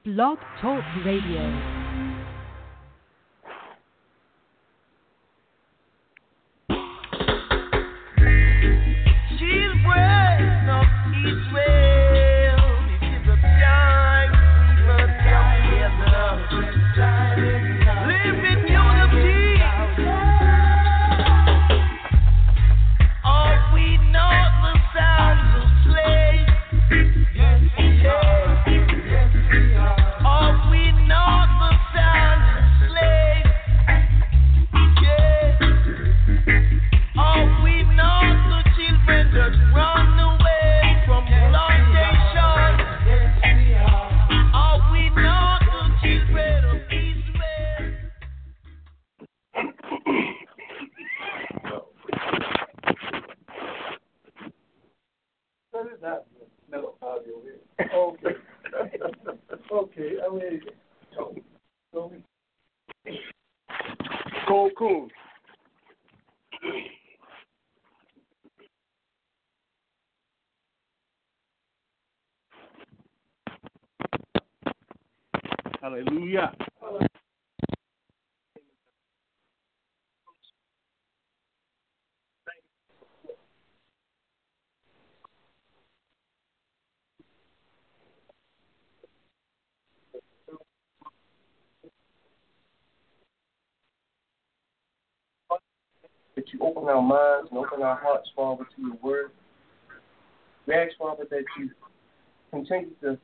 Blog Talk Radio. Cool. Hallelujah. That you open our minds and open our hearts, Father, to your word. We ask, Father, that you continue to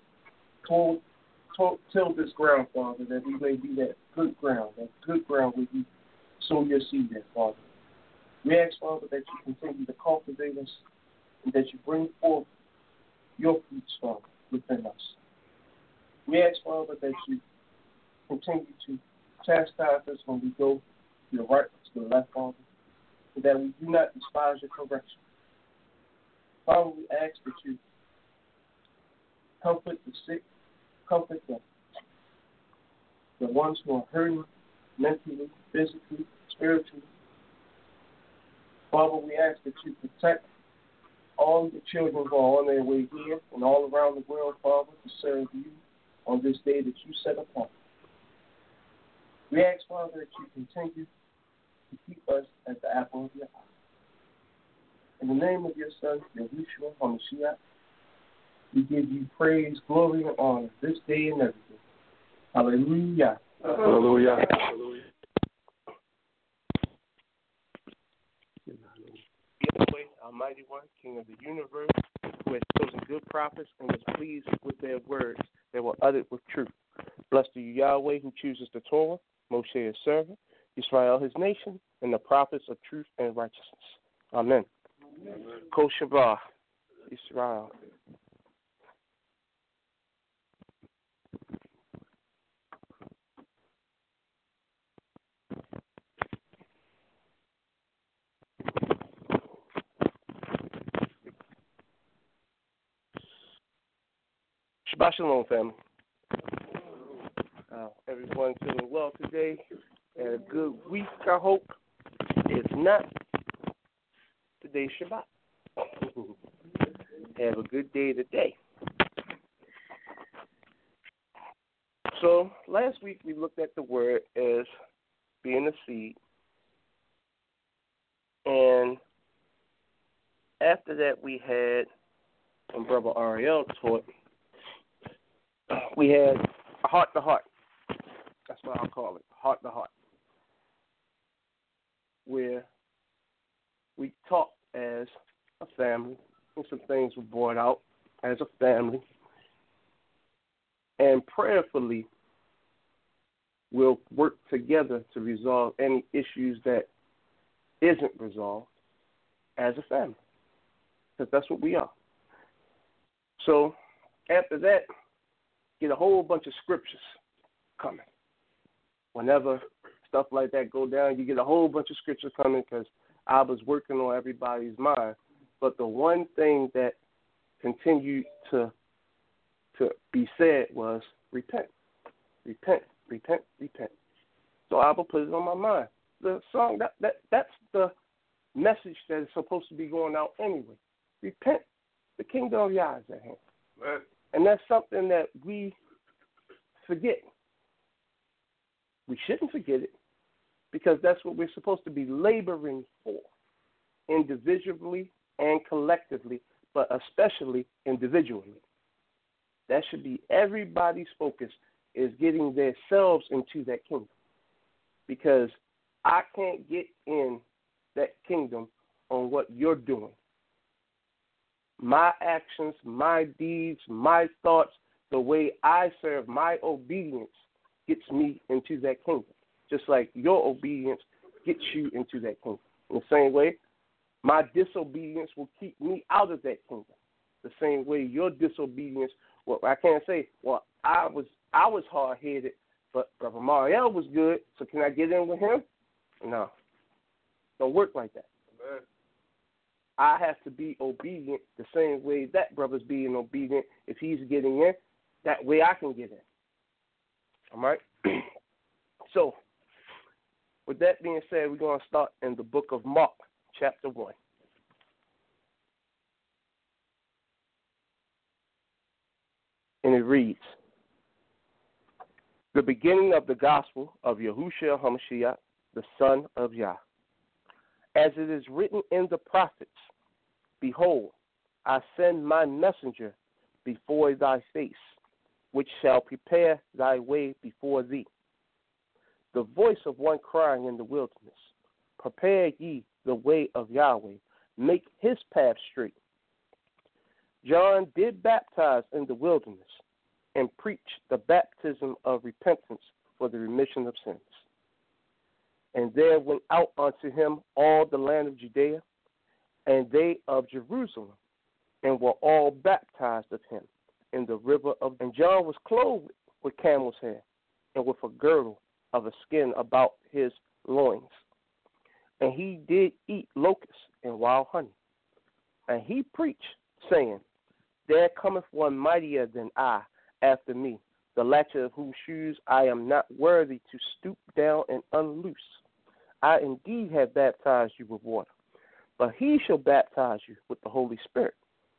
till this ground, Father, that we may be that good ground where you sow your seed in, Father. We ask, Father, that you continue to cultivate us and that you bring forth your fruits, Father, within us. We ask, Father, that you continue to chastise us when we go to the right or to the left, Father, so that we do not despise your correction. Father, we ask that you comfort the sick, comfort the ones who are hurting mentally, physically, spiritually. Father, we ask that you protect all the children who are on their way here and all around the world, Father, to serve you on this day that you set apart. We ask, Father, that you continue to keep us at the apple of your eye. In the name of your Son, Yahushua HaMashiach, we give you praise, glory, and honor this day and every day. Hallelujah. Hallelujah. Yahweh, Almighty One, King of the universe, who has chosen good prophets and was pleased with their words that were uttered with truth. Blessed are you, Yahweh, who chooses the Torah, Moshe his servant, Israel his nation, and the prophets of truth and righteousness. Amen. Kol Shabbat, Israel. Shabbat Shalom, family. Everyone feeling well today. And a good week, I hope. If not, today's Shabbat. Have a good day today. So, last week we looked at the word as being a seed. And after that we had, when Brother Ariel taught, we had a heart-to-heart. That's what I'll call it, heart-to-heart, where we talked as a family, and some things were brought out as a family, and prayerfully we'll work together to resolve any issues that isn't resolved as a family, because that's what we are. So after that, get a whole bunch of scriptures coming. Whenever stuff like that go down, you get a whole bunch of scriptures coming because I was working on everybody's mind. But the one thing that continued to be said was repent. Repent, repent, repent. So I will put it on my mind. The song, that's the message that is supposed to be going out anyway. Repent. The kingdom of Yah is at hand. Right. And that's something that we forget. We shouldn't forget it because that's what we're supposed to be laboring for, individually and collectively, but especially individually. That should be everybody's focus, is getting themselves into that kingdom. Because I can't get in that kingdom on what you're doing. My actions, my deeds, my thoughts, the way I serve, my obedience gets me into that kingdom. Just like your obedience gets you into that kingdom. In the same way, my disobedience will keep me out of that kingdom. The same way your disobedience, well, I can't say, well, I was hard-headed, but Brother Mariel was good, so can I get in with him? No. Don't work like that. Amen. I have to be obedient the same way that brother's being obedient. If he's getting in, that way I can get in. All right? So, with that being said, we're going to start in the book of Mark, chapter 1. And it reads, the beginning of the gospel of Yahushua HaMashiach, the son of Yah. As it is written in the prophets, behold, I send my messenger before thy face, which shall prepare thy way before thee. The voice of one crying in the wilderness, prepare ye the way of Yahweh, make his path straight. John did baptize in the wilderness and preach the baptism of repentance for the remission of sins. And there went out unto him all the land of Judea, and they of Jerusalem, and were all baptized of him in the river of. And John was clothed with camel's hair, and with a girdle of a skin about his loins. And he did eat locusts and wild honey. And he preached, saying, there cometh one mightier than I after me, the latchet of whose shoes I am not worthy to stoop down and unloose. I indeed have baptized you with water, but he shall baptize you with the Holy Spirit.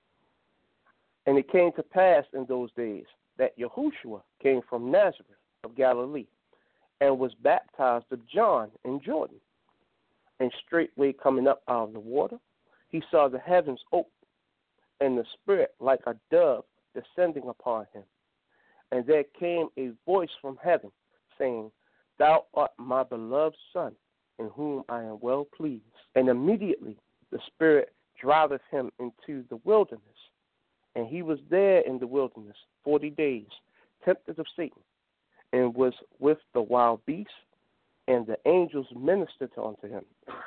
And it came to pass in those days that Yahushua came from Nazareth of Galilee, and was baptized of John in Jordan. And straightway coming up out of the water, he saw the heavens open, and the Spirit like a dove descending upon him. And there came a voice from heaven, saying, thou art my beloved Son, in whom I am well pleased. And immediately the Spirit driveth him into the wilderness. And he was there in the wilderness 40 days, tempted of Satan, and was with the wild beasts, and the angels ministered unto him.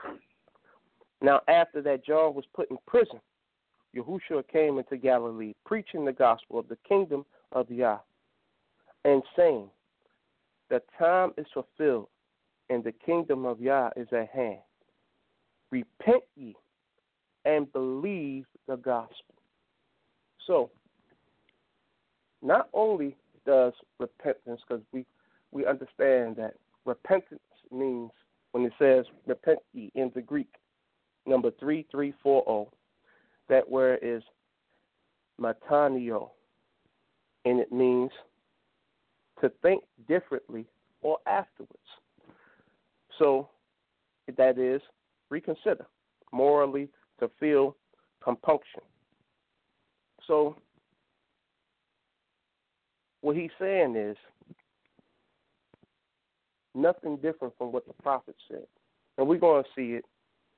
Now after that John was put in prison, Yahushua came into Galilee, preaching the gospel of the kingdom of Yah, and saying, the time is fulfilled, and the kingdom of Yah is at hand. Repent ye, and believe the gospel. So, not only does repentance, because we understand that repentance means, when it says repent ye in the Greek, number 3340, that word is matanio, and it means to think differently or afterwards. So that is reconsider, morally to feel compunction. So what he's saying is nothing different from what the prophet said. And we're going to see it.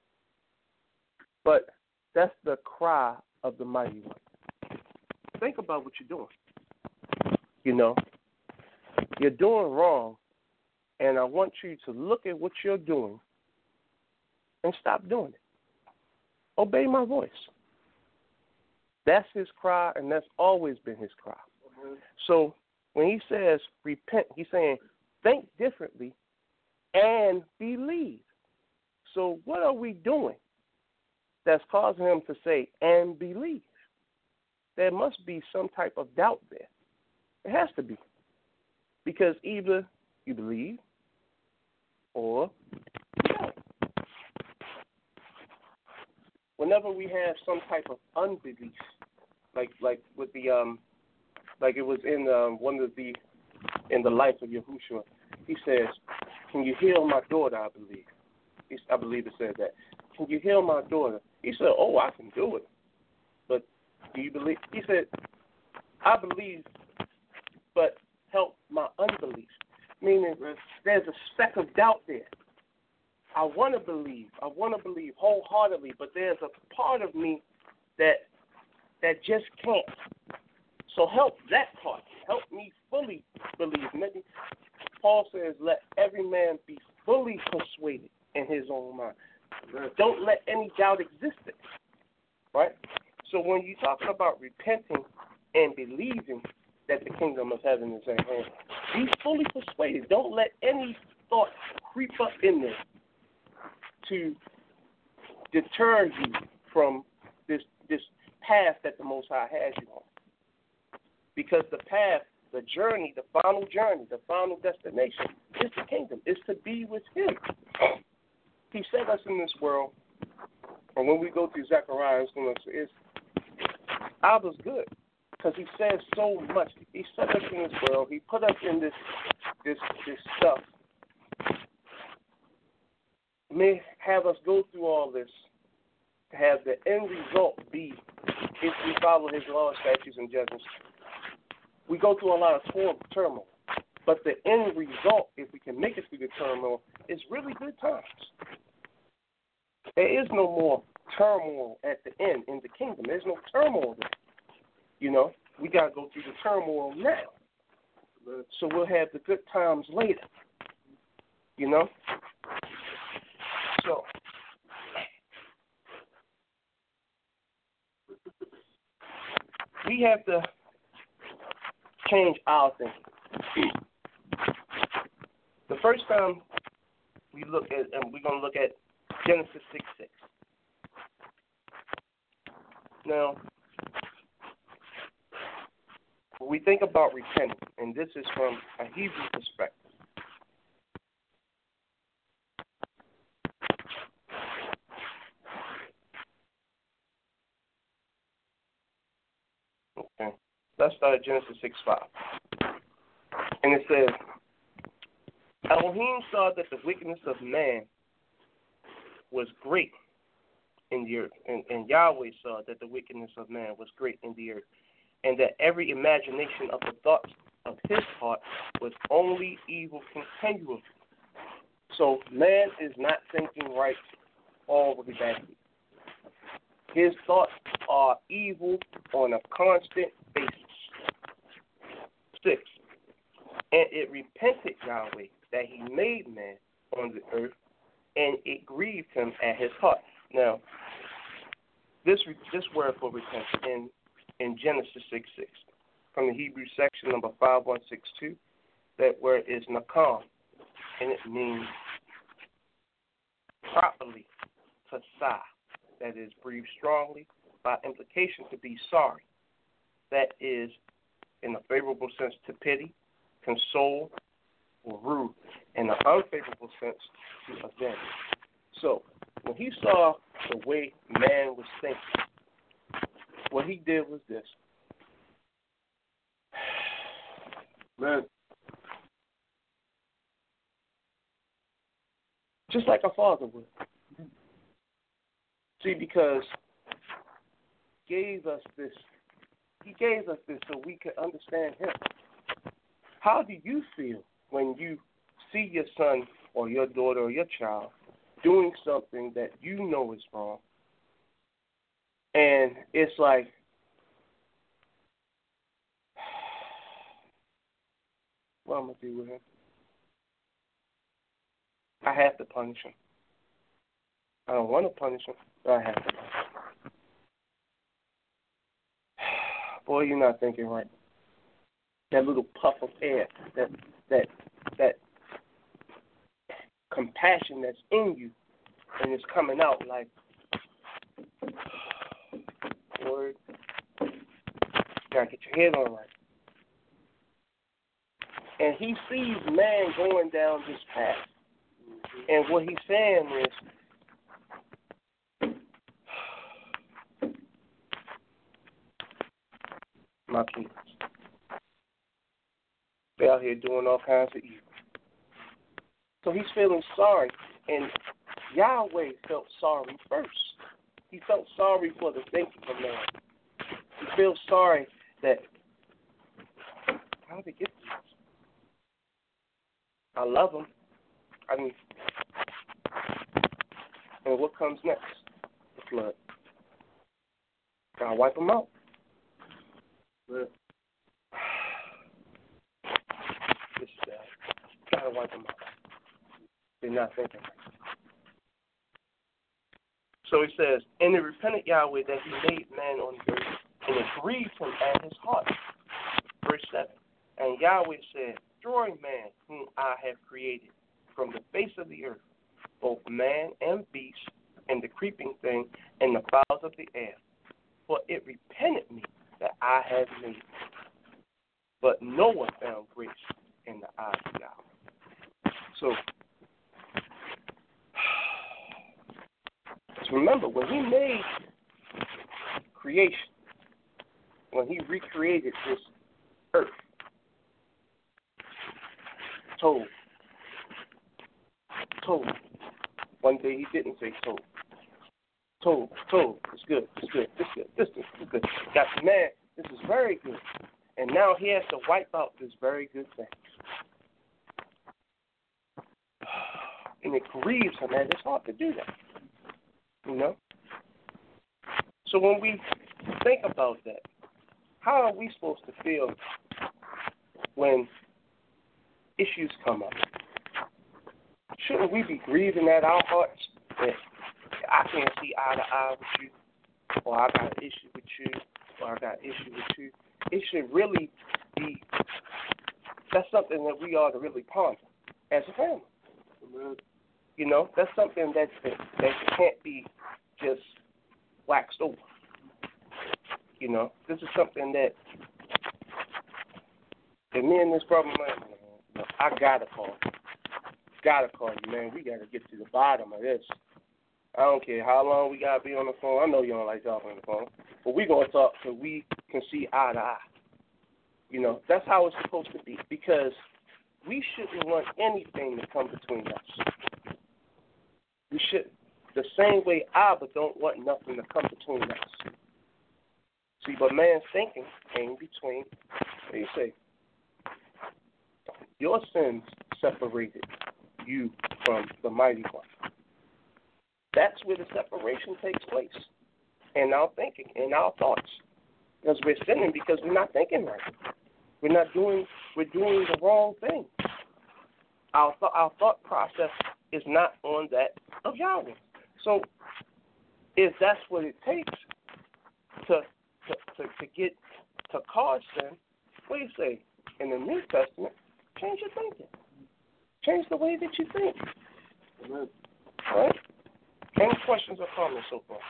But that's the cry of the mighty one. Think about what you're doing. You know, you're doing wrong, and I want you to look at what you're doing and stop doing it. Obey my voice. That's his cry, and that's always been his cry. Mm-hmm. So when he says repent, he's saying think differently and believe. So what are we doing that's causing him to say and believe? There must be some type of doubt there. It has to be. Because either you believe or you don't. Whenever we have some type of unbelief, like with the like it was in one of the in the life of Yahushua. He says, "Can you heal my daughter?" I believe. I believe it said that. "Can you heal my daughter?" He said, "Oh, I can do it." But do you believe? He said, "I believe, but help my unbelief." Meaning there's a speck of doubt there. I want to believe wholeheartedly, but there's a part of me that just can't. So help that part. Help me fully believe. Paul says, "Let every man be fully persuaded in his own mind." Don't let any doubt exist there. Right? So when you're talking about repenting and believing that the kingdom of heaven is at hand, be fully persuaded. Don't let any thought creep up in there to deter you from this path that the Most High has you on. Because the path, the journey, the final destination is the kingdom, is to be with Him. He set us in this world, and when we go through Zechariah, it's Abba's good, because He says so much. He set us in this world. He put us in this stuff. May have us go through all this to have the end result be, if we follow His laws, statutes, and judgments, we go through a lot of turmoil. But the end result, if we can make it through the turmoil, is really good times. There is no more turmoil at the end in the kingdom. There's no turmoil there. You know, we got to go through the turmoil now. So we'll have the good times later. You know? So, we have to change our thinking. The first time we look at, and we're going to look at Genesis 6:6. Now, when we think about repenting, and this is from a Hebrew perspective, okay, let's start at Genesis 6:5. And it says, Elohim saw that the wickedness of man was great in the earth, and Yahweh saw that the wickedness of man was great in the earth, and that every imagination of the thoughts of his heart was only evil continually. So man is not thinking right all the way back. His thoughts are evil on a constant basis. 6. And it repented Yahweh that He made man on the earth, and it grieved Him at His heart. Now, this word for repentance in Genesis 6:6, from the Hebrew section number 5162, that word is nakam, and it means properly to sigh, that is, breathe strongly, by implication to be sorry, that is, in a favorable sense, to pity, console, or rue, in an unfavorable sense, to avenge. So, when He saw the way man was thinking, what He did was this. Man, just like a father would. See, because He gave us this so we could understand Him. How do you feel when you see your son or your daughter or your child doing something that you know is wrong, and it's like, what am I going to do with him? I have to punish him. I don't want to punish him, but I have to punish him. Boy, you're not thinking right. That little puff of air, that compassion that's in you, and it's coming out like, Lord, you gotta get your head on right. And He sees man going down this path, and what He's saying is, my kids, They out here doing all kinds of evil. So he's feeling sorry, and Yahweh felt sorry first. He felt sorry for the thinking of man. He feels sorry that, how did they get this? I love him. I mean, and what comes next? The flood. Gotta wipe them out. But this is bad. Gotta wipe them out. They're not thinking right. So he says, and it repented Yahweh that he made man on the earth, and it grieved him at his heart. Verse 7. And Yahweh said, destroy man whom I have created from the face of the earth, both man and beast, and the creeping thing, and the fowls of the air. For it repented me that I had made it. But Noah found grace in the eyes of Yahweh. So, just remember, when he made creation, when he recreated this earth, told. One day he didn't say told. Told. It's good. This is good. Got the man, this is very good. And now he has to wipe out this very good thing. And it grieves him, man. It's hard to do that. You know? So when we think about that, how are we supposed to feel when issues come up? Shouldn't we be grieving at our hearts that I can't see eye to eye with you, or I got an issue with you, or I got an issue with you? It should really be, that's something that we ought to really ponder as a family. You know, that's something that can't be just waxed over. You know, this is something that me and this brother, man, I gotta call you, man. We gotta get to the bottom of this. I don't care how long we gotta be on the phone. I know you don't like talking on the phone, but we gonna talk so we can see eye to eye. You know, that's how it's supposed to be, because we shouldn't want anything to come between us. We shouldn't. The same way Abba don't want nothing to come between us. See, but man's thinking came between, what do you say? Your sins separated you from the mighty one. That's where the separation takes place, in our thinking, in our thoughts. Because we're sinning because we're not thinking right. We're doing the wrong thing. Our thought process is not on that of Yahweh. So if that's what it takes to get to cause sin, what do you say? In the New Testament, change your thinking. Change the way that you think. Amen. All right? Any questions or comments so far?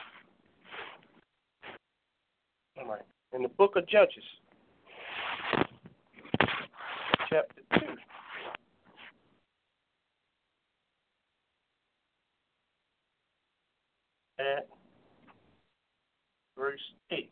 All right. In the book of Judges, chapter 2. At verse 8.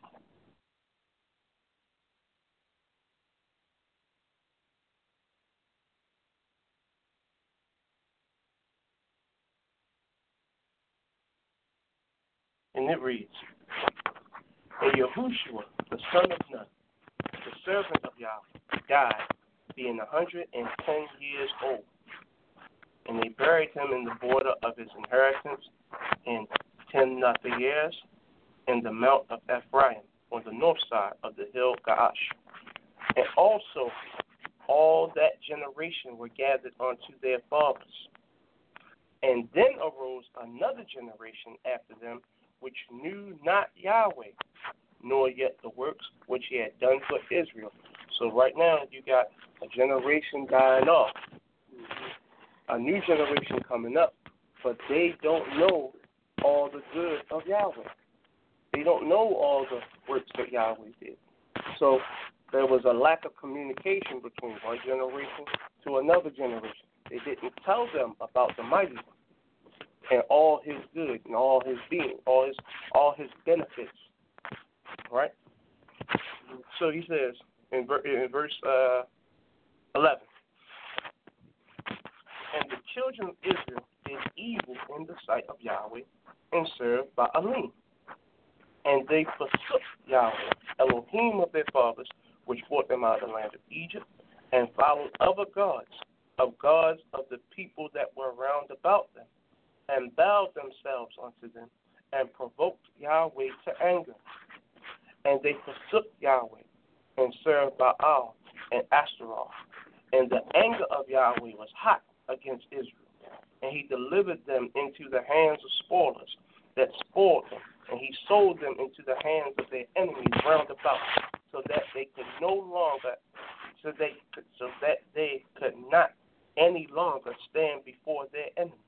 And it reads, and Yahushua, the son of Nun, the servant of Yahweh, died, being 110 years old. And they buried him in the border of his inheritance in Timnath-Heres, in the mount of Ephraim, on the north side of the hill Gaash. And also all that generation were gathered unto their fathers. And then arose another generation after them, which knew not Yahweh, nor yet the works which he had done for Israel. So right now you got a generation dying off, a new generation coming up, but they don't know all the good of Yahweh. They don't know all the works that Yahweh did. So there was a lack of communication between one generation to another generation. They didn't tell them about the mighty one and all his good and all his being, all his benefits. Right? So he says in verse 11. And the children of Israel did evil in the sight of Yahweh and served Baalim. And they forsook Yahweh, Elohim of their fathers, which brought them out of the land of Egypt, and followed other gods of the people that were round about them, and bowed themselves unto them, and provoked Yahweh to anger. And they forsook Yahweh, and served Baal and Ashtaroth. And the anger of Yahweh was hot against Israel, and he delivered them into the hands of spoilers that spoiled them, and he sold them into the hands of their enemies round about, so that they could not any longer stand before their enemies.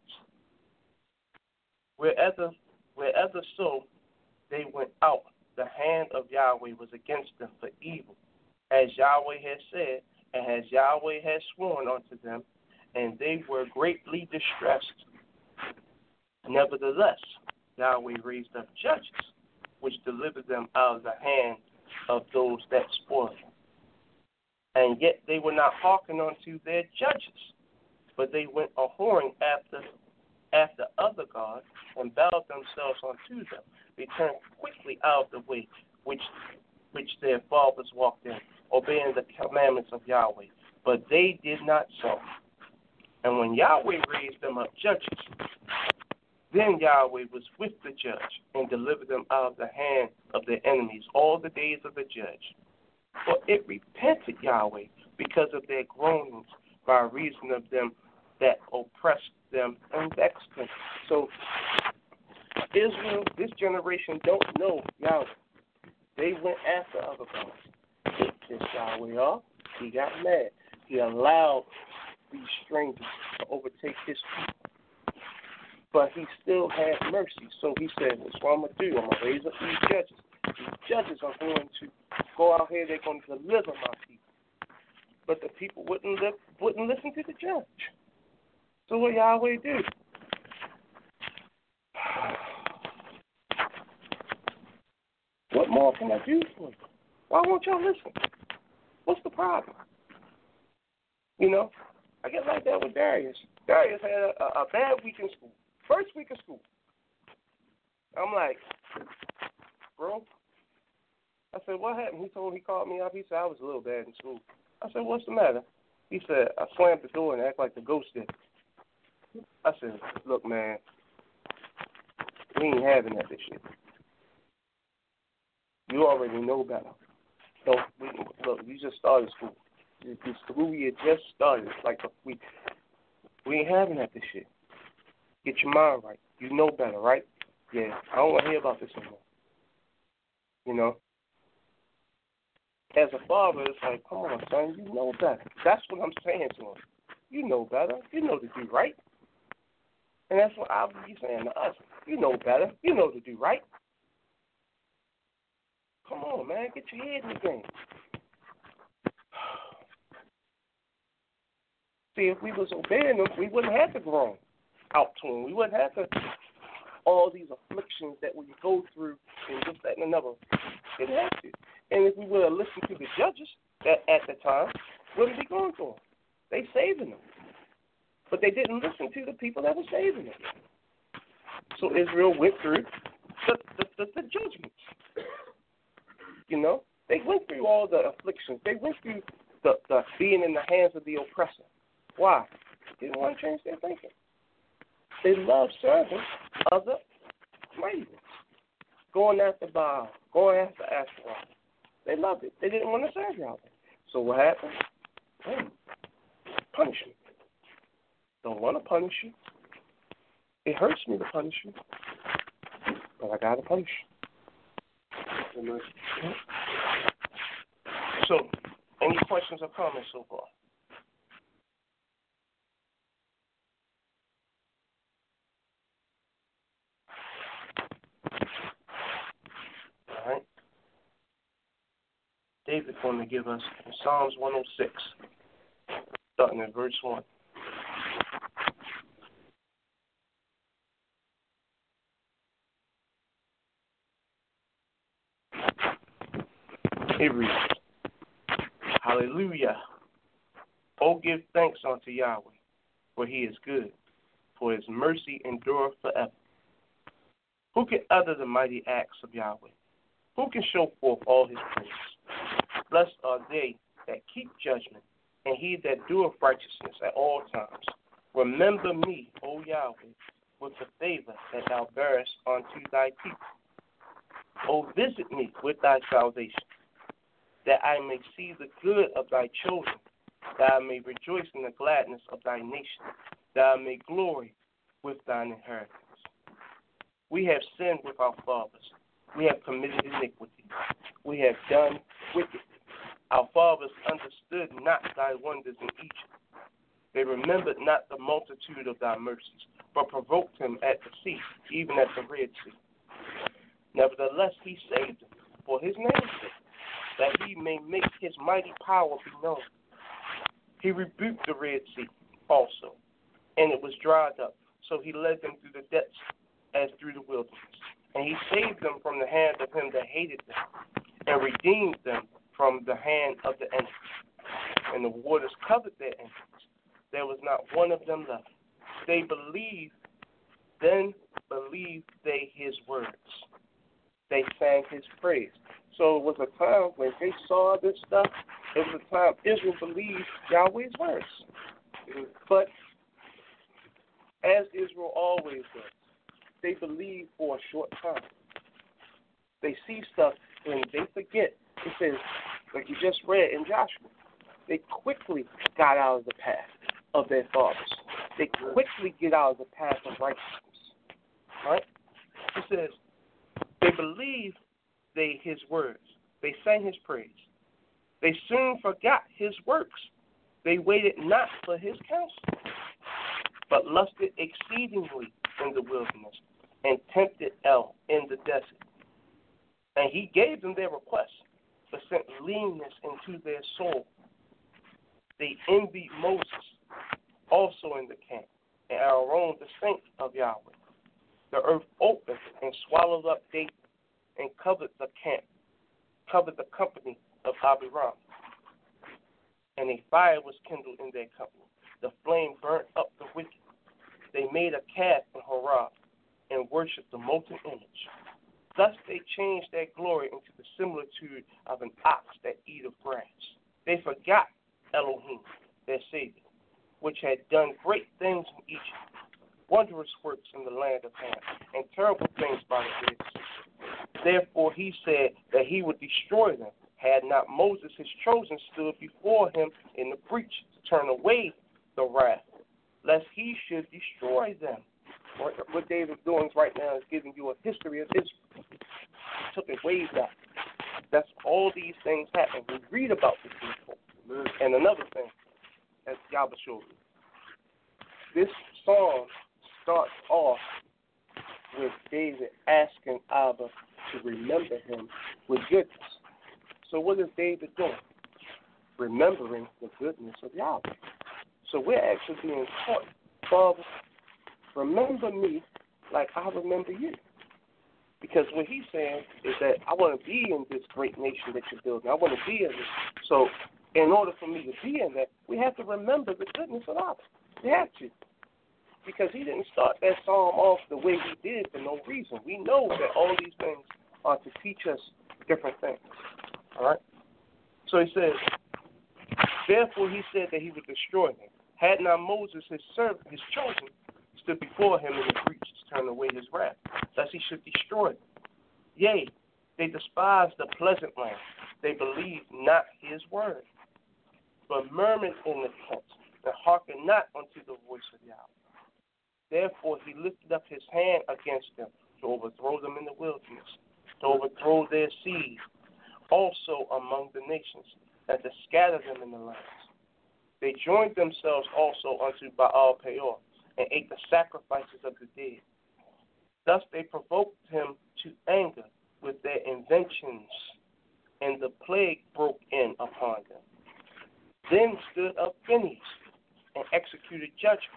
Wherever so they went out, the hand of Yahweh was against them for evil, as Yahweh had said, and as Yahweh had sworn unto them, and they were greatly distressed. Nevertheless, Yahweh raised up judges, which delivered them out of the hand of those that spoiled them. And yet they were not hearkened unto their judges, but they went a-whoring after other gods, and bowed themselves unto them. They turned quickly out of the way which their fathers walked in, obeying the commandments of Yahweh. But they did not so. And when Yahweh raised them up judges, then Yahweh was with the judge, and delivered them out of the hand of their enemies all the days of the judge. For it repented Yahweh because of their groanings, by reason of them that oppressed them and vexed them. So Israel, this generation, don't know Yahweh. They went after other gods. This Yahweh off. He got mad. He allowed these strangers to overtake his people. But he still had mercy. So he said, that's what I'm going to do. I'm going to raise up these judges. These judges are going to go out here. They're going to deliver my people. But the people wouldn't listen to the judge. So what Yahweh do? What more can I do for you? Why won't y'all listen? What's the problem? You know, I get like that with Darius. Darius had a bad week in school. First week of school. I'm like, bro. I said, what happened? He called me up. He said, I was a little bad in school. I said, what's the matter? He said, I slammed the door and acted like the ghost did. I said, look, man, we ain't having that this year. You already know better. Look, you just started school. The school year just started. It's like we ain't having that this year. Get your mind right. You know better, right? Yeah, I don't want to hear about this anymore. You know? As a father, it's like, come on, son, you know better. That's what I'm saying to him. You know better. You know to do right. And that's what I'll be saying to us. You know better. You know to do right. Come on, man. Get your head in the game. See, if we was obeying them, we wouldn't have to groan out to him. We wouldn't have to all these afflictions that we go through and this, that, and another. Didn't have to. And if we would have listened to the judges at the time, what would be going for them? They saving them. But they didn't listen to the people that were saving them. So Israel went through the judgments. You know? They went through all the afflictions. They went through the being in the hands of the oppressor. Why? They didn't want to change their thinking. They loved serving other ravens. Going after Baal, going after Ashtaroth. They loved it. They didn't want to serve Yahweh. So what happened? Punishment. Don't want to punish you. It hurts me to punish you, but I got to punish you. So, any questions or comments so far? All right. David's going to give us Psalms 106, starting at verse 1. It reads, Hallelujah. Oh, give thanks unto Yahweh, for he is good, for his mercy endureth forever. Who can utter the mighty acts of Yahweh? Who can show forth all his praise? Blessed are they that keep judgment, and he that doeth righteousness at all times. Remember me, O Yahweh, with the favor that thou bearest unto thy people. O visit me with thy salvation, that I may see the good of thy children, that I may rejoice in the gladness of thy nation, that I may glory with thine inheritance. We have sinned with our fathers. We have committed iniquity. We have done wickedly. Our fathers understood not thy wonders in Egypt. They remembered not the multitude of thy mercies, but provoked him at the sea, even at the Red Sea. Nevertheless, he saved them for his name's sake, that he may make his mighty power be known. He rebuked the Red Sea also, and it was dried up. So he led them through the depths as through the wilderness. And he saved them from the hand of him that hated them, and redeemed them from the hand of the enemy. And the waters covered their enemies. There was not one of them left. They believed, then believed they his words. They sang his praise. So it was a time when they saw this stuff, it was a time Israel believed Yahweh's words. But as Israel always does, they believe for a short time. They see stuff and they forget. It says, like you just read in Joshua, they quickly got out of the path of their fathers. They quickly get out of the path of righteousness. Right? It says, they believed his words. They sang his praise. They soon forgot his works. They waited not for his counsel, but lusted exceedingly in the wilderness and tempted El in the desert. And he gave them their request, but sent leanness into their soul. They envied Moses also in the camp, and Aaron the saint of Yahweh. The earth opened and swallowed up David, and covered the camp, covered the company of Abiram. And a fire was kindled in their company. The flame burnt up the wicked. They made a calf in Horeb, and worshipped the molten image. Thus they changed their glory into the similitude of an ox that eateth grass. They forgot Elohim, their Savior, which had done great things in Egypt, wondrous works in the land of Ham, and terrible things by the Red Sea. Therefore he said that he would destroy them, had not Moses his chosen stood before him in the breach to turn away the wrath, lest he should destroy them. What David's doing right now is giving you a history of Israel. He took it way back. That's all these things happen. We read about this before. And another thing, as Yahweh showed me, this psalm starts off with David asking Abba to remember him with goodness. So what is David doing? Remembering the goodness of Yahweh. So we're actually being taught, Father, remember me like I remember you. Because what he's saying is that I want to be in this great nation that you're building. I want to be in this. So in order for me to be in that, we have to remember the goodness of Abba. We have to. Because he didn't start that psalm off the way he did for no reason. We know that all these things are to teach us different things. All right? So he says, therefore he said that he would destroy them. Had not Moses, his servant, his chosen, stood before him in the breach to turn away his wrath, lest he should destroy them. Yea, they despised the pleasant land. They believed not his word, but murmured in the tents, and hearkened not unto the voice of Yahweh. Therefore he lifted up his hand against them to overthrow them in the wilderness, to overthrow their seed also among the nations, and to scatter them in the lands. They joined themselves also unto Baal Peor, and ate the sacrifices of the dead. Thus they provoked him to anger with their inventions, and the plague broke in upon them. Then stood up Phinehas, and executed judgment.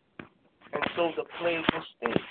And so the plague was stayed.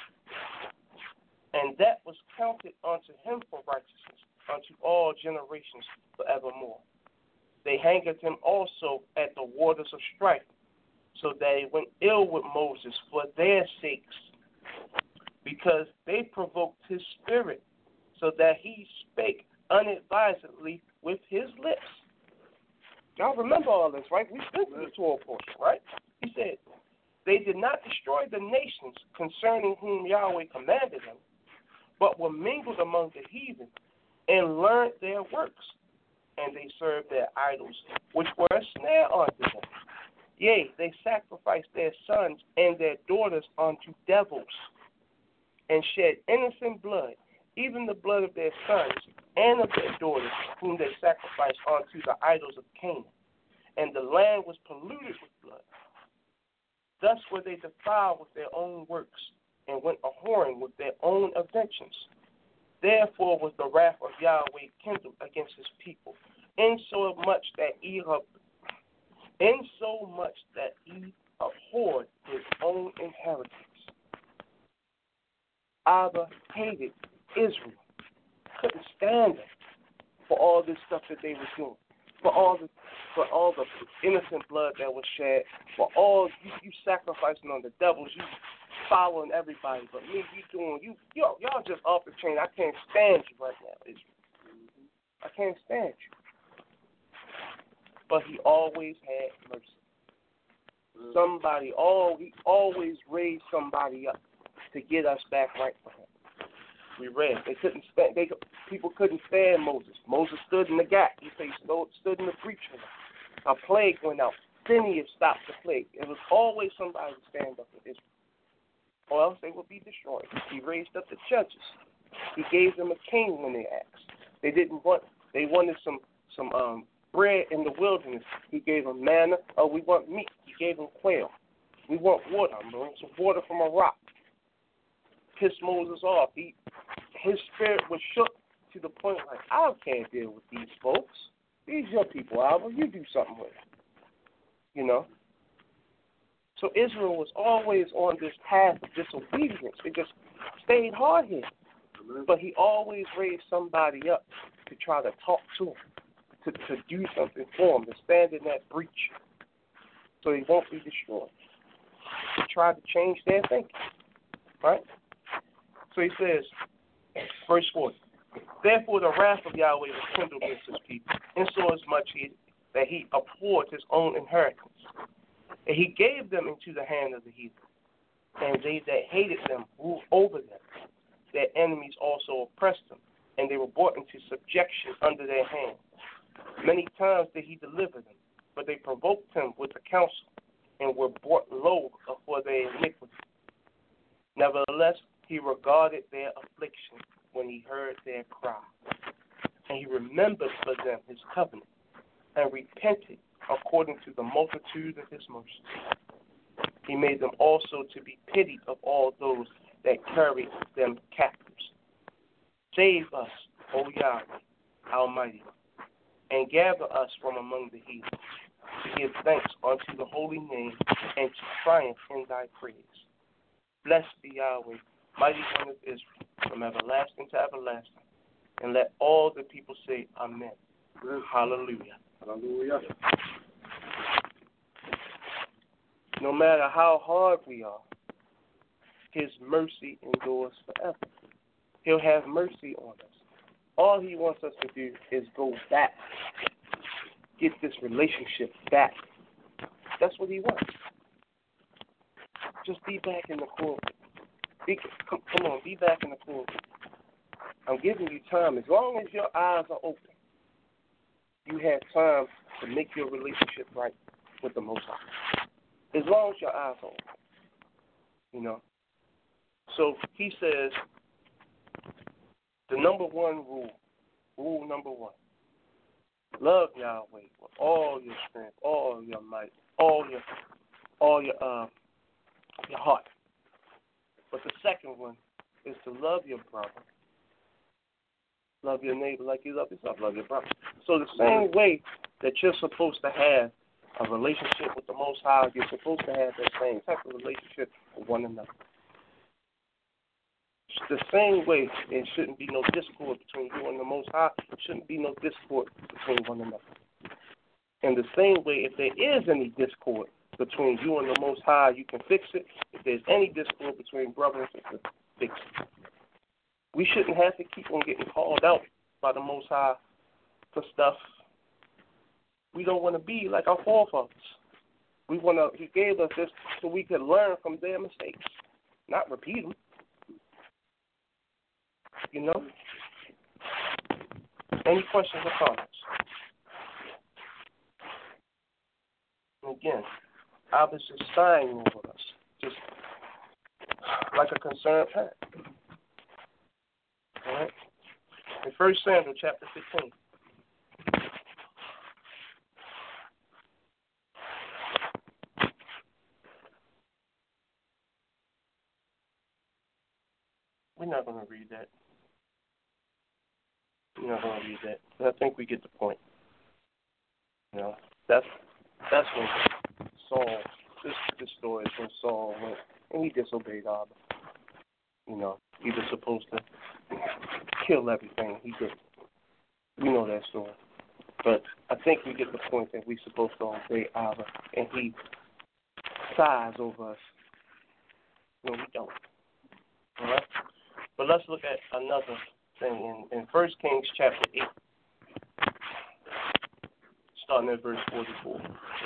And that was counted unto him for righteousness, unto all generations forevermore. They hanged him also at the waters of strife, so that it went ill with Moses for their sakes, because they provoked his spirit, so that he spake unadvisedly with his lips. Y'all remember all this, right? We've been through the Torah portion, right? He said, they did not destroy the nations concerning whom Yahweh commanded them, but were mingled among the heathen and learned their works. And they served their idols, which were a snare unto them. Yea, they sacrificed their sons and their daughters unto devils, and shed innocent blood, even the blood of their sons and of their daughters, whom they sacrificed unto the idols of Canaan. And the land was polluted with blood. Thus were they defiled with their own works, and went a-whoring with their own inventions. Therefore was the wrath of Yahweh kindled against his people, insomuch that he abhorred his own inheritance. Abba hated Israel, couldn't stand them for all this stuff that they were doing, for all the innocent blood that was shed, for all you sacrificing on the devils, you following everybody, but me, y'all just off the chain. I can't stand you right now, Israel. I can't stand you. But he always had mercy. He always raised somebody up to get us back right for him. We read people couldn't stand Moses. Moses stood in the gap. He stood in the breach. A plague went out. Phineas stopped the plague. It was always somebody to stand up for Israel, or else they would be destroyed. He raised up the judges. He gave them a king when they asked. They wanted some bread in the wilderness. He gave them manna. Oh, we want meat. He gave them quail. We want water, bro. Some water from a rock. Pissed Moses off. His spirit was shook to the point like, I can't deal with these folks. These your people, Alva. You do something with them. You know? So Israel was always on this path of disobedience. It just stayed hard-headed. But he always raised somebody up to try to talk to him, to do something for him, to stand in that breach so he won't be destroyed. He tried to change their thinking. Right? So he says, verse 40, therefore the wrath of Yahweh was kindled against his people, insomuch that he abhorred his own inheritance. And he gave them into the hand of the heathen, and they that hated them ruled over them. Their enemies also oppressed them, and they were brought into subjection under their hand. Many times did he deliver them, but they provoked him with the counsel, and were brought low for their iniquity. Nevertheless, he regarded their affliction when he heard their cry. And he remembered for them his covenant, and repented according to the multitude of his mercy. He made them also to be pitied of all those that carried them captives. Save us, O Yahweh, Almighty, and gather us from among the heathen, to give thanks unto the holy name, and to triumph in thy praise. Blessed be Yahweh, mighty one of Israel, from everlasting to everlasting. And let all the people say, Amen. Hallelujah. Hallelujah. No matter how hard we are, his mercy endures forever. He'll have mercy on us. All he wants us to do is go back, get this relationship back. That's what he wants. Just be back in the court. Come on, be back in the court. I'm giving you time. As long as your eyes are open, you have time to make your relationship right with the Most High. As long as your eyes are open, you know. So he says, the number one rule number one, love Yahweh with all your strength, all your might, all your heart. But the second one is to love your brother. Love your neighbor like you love yourself. Love your brother. So the same way that you're supposed to have a relationship with the Most High, you're supposed to have that same type of relationship with one another. The same way there shouldn't be no discord between you and the Most High. There shouldn't be no discord between one another. In the same way, if there is any discord between you and the Most High, you can fix it. If there's any discord between brothers and sisters, fix it. We shouldn't have to keep on getting called out by the Most High for stuff. We don't want to be like our forefathers. He gave us this so we could learn from their mistakes, not repeat them. You know? Any questions or comments? Again, Abba is just sighing over us, just like a concerned parent. All right? In 1 Samuel chapter 15. We're not going to read that. We're not going to read that. But I think we get the point. You know, that's when Saul, this story is when Saul went and he disobeyed Abba. You know, he was supposed to kill everything. He did. We know that story. But I think we get the point that we're supposed to obey Abba, and he sighs over us when we don't. All right? But let's look at another thing in 1 Kings chapter 8, starting at verse 44.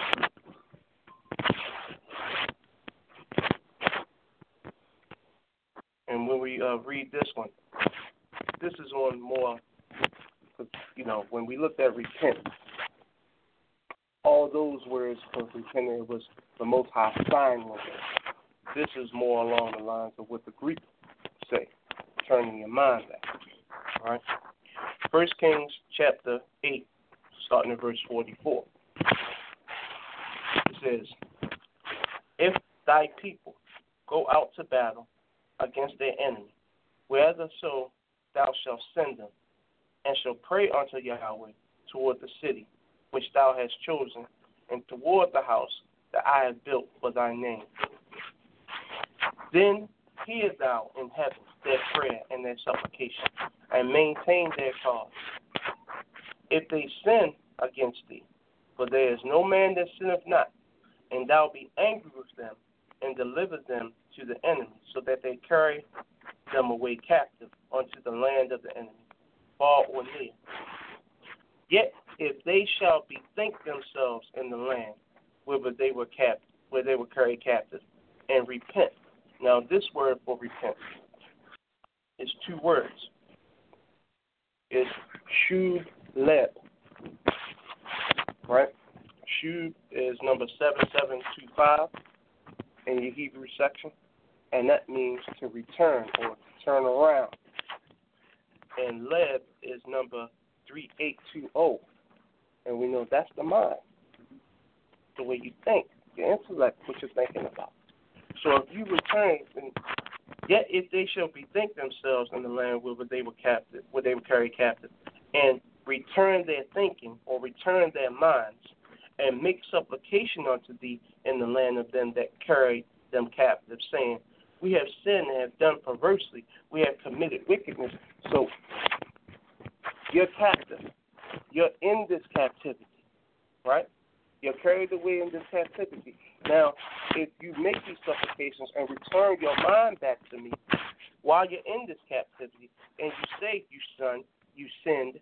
And when we read this one, this is on more, you know, when we looked at repent, all those words for repenting was the Most High sign over us. This is more along the lines of what the Greek say, turning your mind back. All right? 1 Kings chapter 8, starting at verse 44. It says, if thy people go out to battle against their enemy, wherever so thou shalt send them, and shall pray unto Yahweh toward the city which thou hast chosen, and toward the house that I have built for thy name. Then hear thou in heaven their prayer and their supplication, and maintain their cause. If they sin against thee, for there is no man that sinneth not, and thou be angry with them, and deliver them to the enemy, so that they carry them away captive unto the land of the enemy, far or near. Yet if they shall bethink themselves in the land where they were carried captive, and repent. Now this word for repent is two words. It's shub leb. Right? Shub is number 7725 in your Hebrew section, and that means to return or to turn around. And leb is number 3820, and we know that's the mind, the way you think, your intellect, what you're thinking about. So if you return, yet if they shall bethink themselves in the land where they were carried captive, and return their thinking or return their minds, and make supplication unto thee in the land of them that carried them captive, saying, we have sinned and have done perversely, we have committed wickedness. So you're captive. You're in this captivity, right? You're carried away in this captivity. Now, if you make these supplications and return your mind back to me while you're in this captivity, and you say you sinned,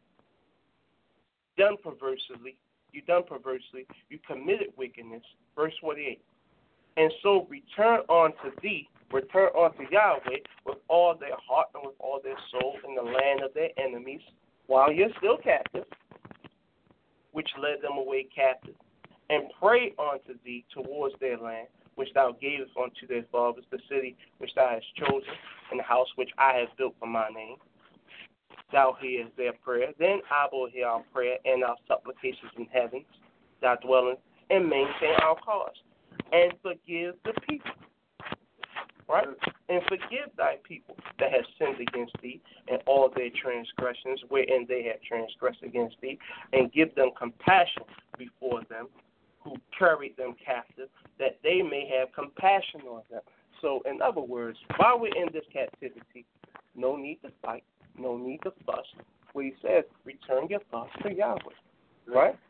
you committed wickedness, verse 48. And so return unto Yahweh with all their heart and with all their soul in the land of their enemies, while you're still captive, which led them away captive, and pray unto thee towards their land, which thou gavest unto their fathers, the city which thou hast chosen, and the house which I have built for my name. Thou hearest their prayer, then I will hear our prayer and our supplications in heavens, thy dwelling, and maintain our cause, and forgive the people. Right? And forgive thy people that have sinned against thee, and all their transgressions wherein they have transgressed against thee, and give them compassion before them who carried them captive, that they may have compassion on them. So, in other words, while we're in this captivity, no need to fight, no need to fuss. What he says, return your thoughts to Yahweh. Right?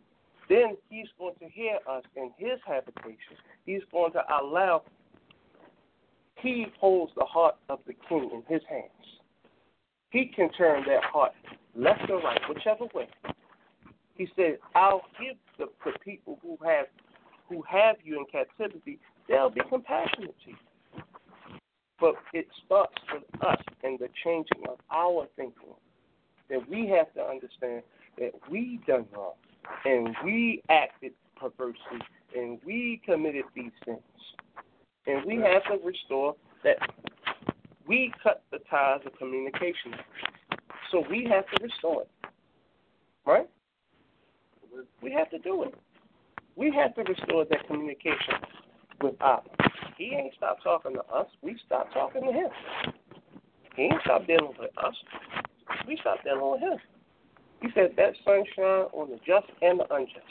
then he's going to hear us in his habitation. He's going to allow, he holds the heart of the king in his hands. He can turn that heart left or right, whichever way. He said, I'll give the people who have you in captivity, they'll be compassionate to you. But it starts with us and the changing of our thinking. That we have to understand that we done wrong, and we acted perversely, and we committed these sins. And we have to restore that. We cut the ties of communication. So we have to restore it. Right? We have to do it. We have to restore that communication with Abba. He ain't stopped talking to us. We stopped talking to him. He ain't stopped dealing with us. We stopped dealing with him. He said that sun shine on the just and the unjust.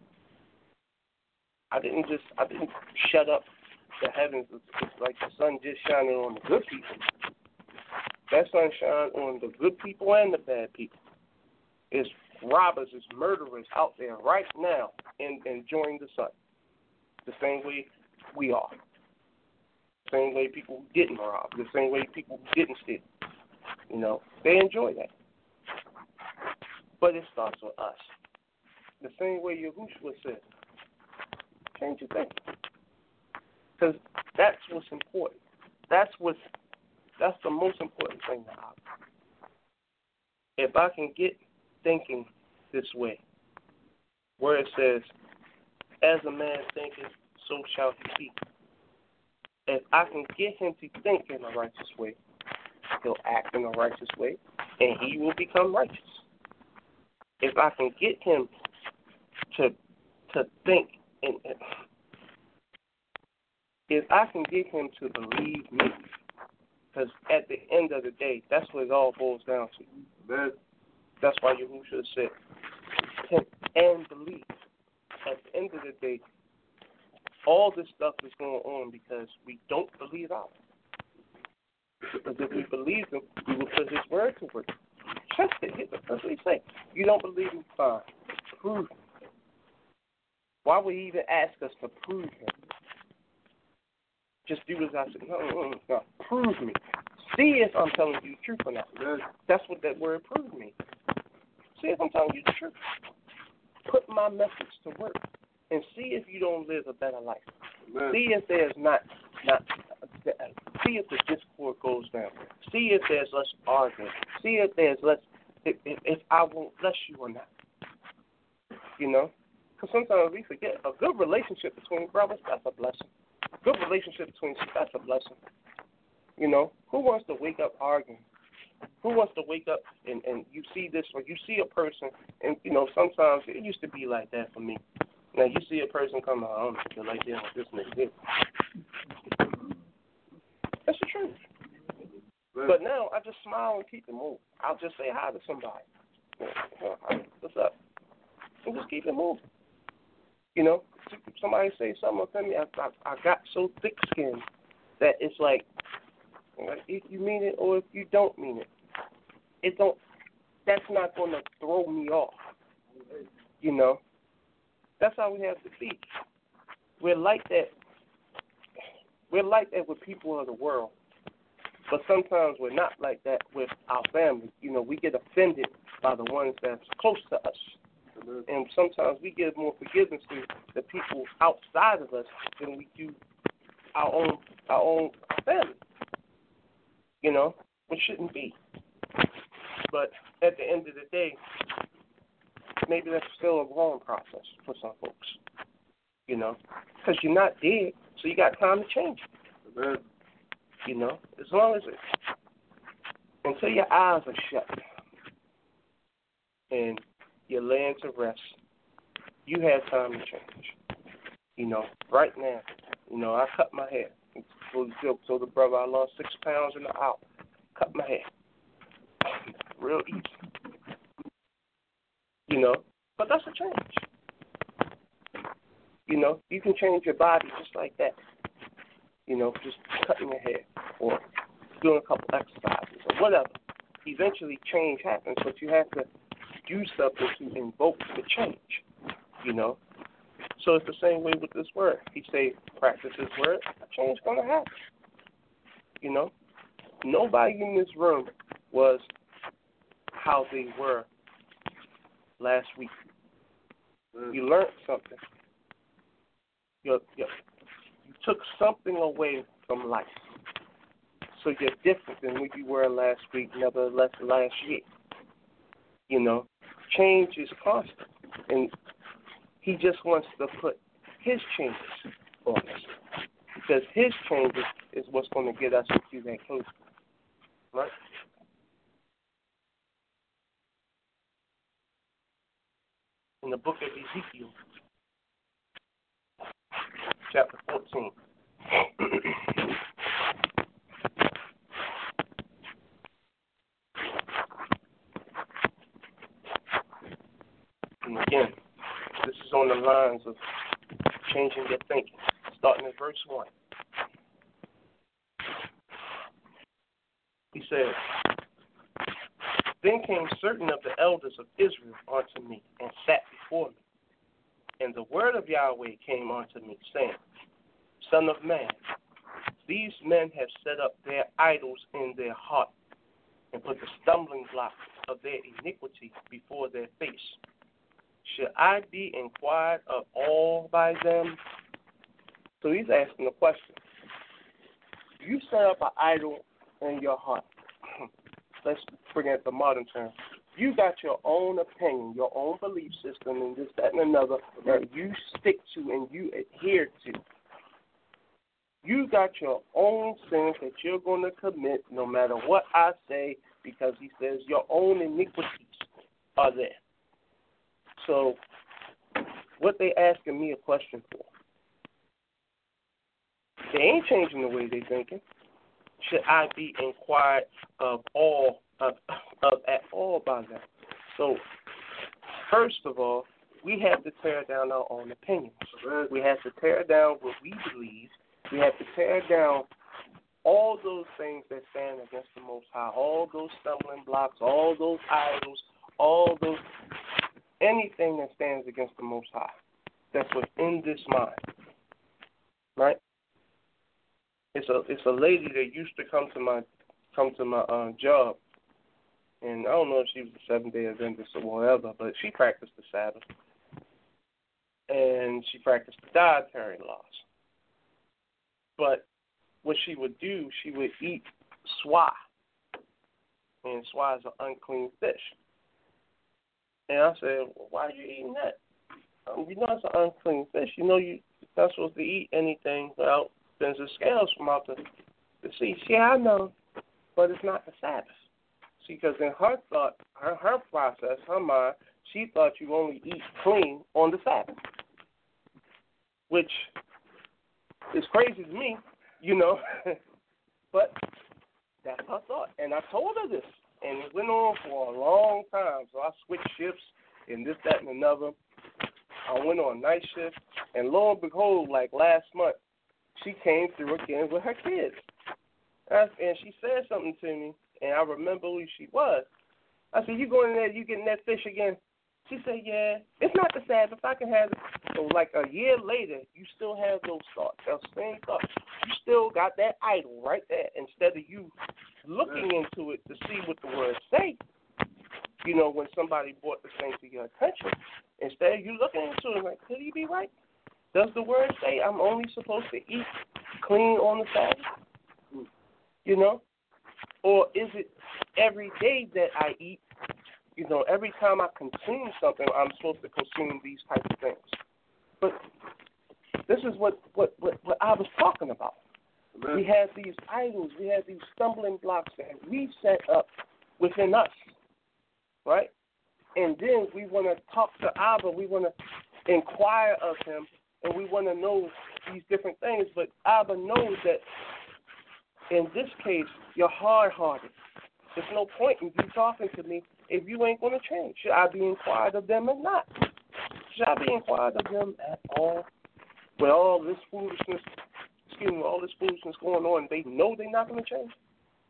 I didn't shut up the heavens. It's like the sun just shining on the good people. That sun shine on the good people and the bad people. It's robbers, it's murderers out there right now and enjoying the sun. The same way we are. The same way people getting robbed. The same way people getting steal. You know, they enjoy that. But it starts with us. The same way Yahushua said, change your thinking. Because that's what's important. That's the most important thing to us. If I can get thinking this way, where it says, as a man thinketh, so shall he be. If I can get him to think in a righteous way, he'll act in a righteous way, and he will become righteous. If I can get him to think, and if I can get him to believe me, because at the end of the day, that's what it all boils down to. That's why Yahushua said, think and believe. At the end of the day, all this stuff is going on because we don't believe out. Because if we believe him, we will put his word to work. Trust it. That's what he say. You don't believe him, fine. Prove him. Why would he even ask us to prove him? Just do as I said. No. Prove me. See if I'm telling you the truth or not. That's what that word prove me. See if I'm telling you the truth. Put my message to work and see if you don't live a better life. Amen. See if there's see if the discord goes down. See if there's less arguing. See if there's less, if I won't bless you or not. You know? Because sometimes we forget a good relationship between brothers, that's a blessing. A good relationship between sisters, that's a blessing. You know? Who wants to wake up arguing? Who wants to wake up and you see this, or you see a person, and, you know, sometimes it used to be like that for me. Now, you see a person come out, I don't know if you like dealing with this nigga here. That's the truth. But now, I just smile and keep it moving. I'll just say hi to somebody. What's up? And just keep it moving. You know, somebody say something to me, I got so thick-skinned that it's like, if you mean it or if you don't mean it, that's not going to throw me off. You know? That's how we have to be. We're like that. We're like that with people of the world. But sometimes we're not like that with our family. You know, we get offended by the ones that's close to us. And sometimes we give more forgiveness to the people outside of us than we do our own family. You know, which shouldn't be. But at the end of the day, maybe that's still a growing process for some folks. You know, because you're not dead, so you got time to change it. Amen. You know, as long as until your eyes are shut and you're laying to rest, you have time to change. You know, right now, you know, I cut my hair. So the brother, I lost 6 pounds in the hour. Cut my hair. Real easy. You know, but that's a change. You know, you can change your body just like that. You know, just cutting your hair or doing a couple exercises or whatever. Eventually change happens, but you have to do something to invoke the change. you know. So it's the same way with this word. He say, practice his word, a change gonna happen. You know, nobody in this room was how they were last week. You learned something. You took something away from life. So you're different than what you were last week, nevertheless last year. You know, change is constant. And he just wants to put his changes on us. Because his changes is what's going to get us into that kingdom. Right? In the book of Ezekiel, chapter 14. And again, this is on the lines of changing your thinking, starting at verse 1. He says, then came certain of the elders of Israel unto me, and sat before me. And the word of Yahweh came unto me, saying, Son of man, these men have set up their idols in their heart, and put the stumbling block of their iniquity before their face. Should I be inquired of all by them? So he's asking the question. You set up an idol in your heart. Let's bring it the modern term. You got your own opinion, your own belief system, and this, that, and another that you stick to and you adhere to. You got your own sins that you're going to commit no matter what I say, because he says your own iniquities are there. So what they asking me a question for? They ain't changing the way they thinking. Should I be inquired of at all by them? So first of all, we have to tear down our own opinions. We have to tear down what we believe. We have to tear down all those things that stand against the Most High, all those stumbling blocks, all those idols, all those, anything that stands against the Most High that's within this mind, right? It's a lady that used to come to my job, and I don't know if she was a 7-day Adventist or whatever, but she practiced the Sabbath, and she practiced the dietary laws. But what she would do, she would eat swa, and swa is an unclean fish. And I said, well, why are you eating that? You know it's an unclean fish. You know you're not supposed to eat anything without fins and scales from out the sea. Yeah, I know, but it's not the Sabbath. See, because in her thought, her process, her mind, she thought you only eat clean on the Sabbath, which is crazy to me, you know. But that's her thought. And I told her this, and it went on for a long time. So I switched shifts and this, that, and another. I went on night shift, and lo and behold, like last month, she came through again with her kids. And she said something to me, and I remember who she was. I said, you going in there, you getting that fish again? She said, yeah, it's not the Sabbath, I can have it. So like a year later, you still have those thoughts, those same thoughts. You still got that idol right there, instead of you looking into it to see what the words say. You know, when somebody brought the thing to your attention, instead of you looking into it like, could he be right? Does the word say I'm only supposed to eat clean on the Sabbath? You know? Or is it every day that I eat, you know, every time I consume something, I'm supposed to consume these types of things? But this is what I was talking about. Amen. We have these idols, we have these stumbling blocks that we set up within us, right? And then we want to talk to Abba, we want to inquire of him, and we want to know these different things. But Abba knows that in this case, you're hard-hearted. There's no point in you talking to me if you ain't going to change. Should I be inquired of them or not? Should I be inquired of them at all? With all this foolishness, all this foolishness going on, they know they're not going to change.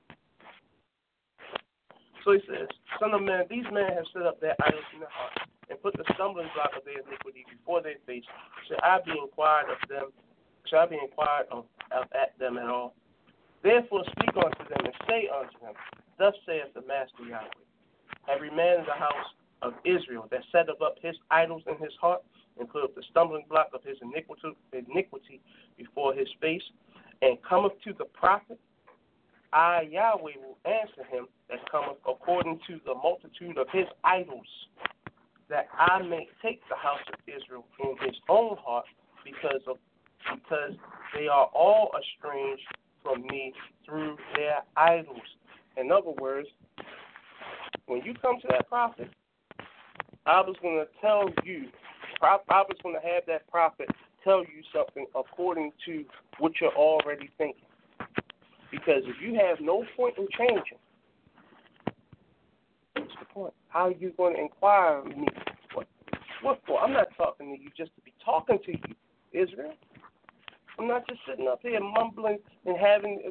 So he says, Son of man, these men have set up their idols in their heart and put the stumbling block of their iniquity before their face. Shall I be inquired of them? Shall I be inquired of at them at all? Therefore speak unto them and say unto them, Thus saith the Master Yahweh, every man in the house of Israel that setteth up his idols in his heart and put up the stumbling block of his iniquity before his face, and cometh to the prophet, I, Yahweh, will answer him that cometh according to the multitude of his idols, that I may take the house of Israel in his own heart, because they are all estranged from me through their idols. In other words, when you come to that prophet, I was going to tell you, I was going to have that prophet tell you something according to what you're already thinking. Because if you have no point in changing, what's the point? How are you going to inquire of me? What for? I'm not talking to you just to be talking to you, Israel. I'm not just sitting up here mumbling and having.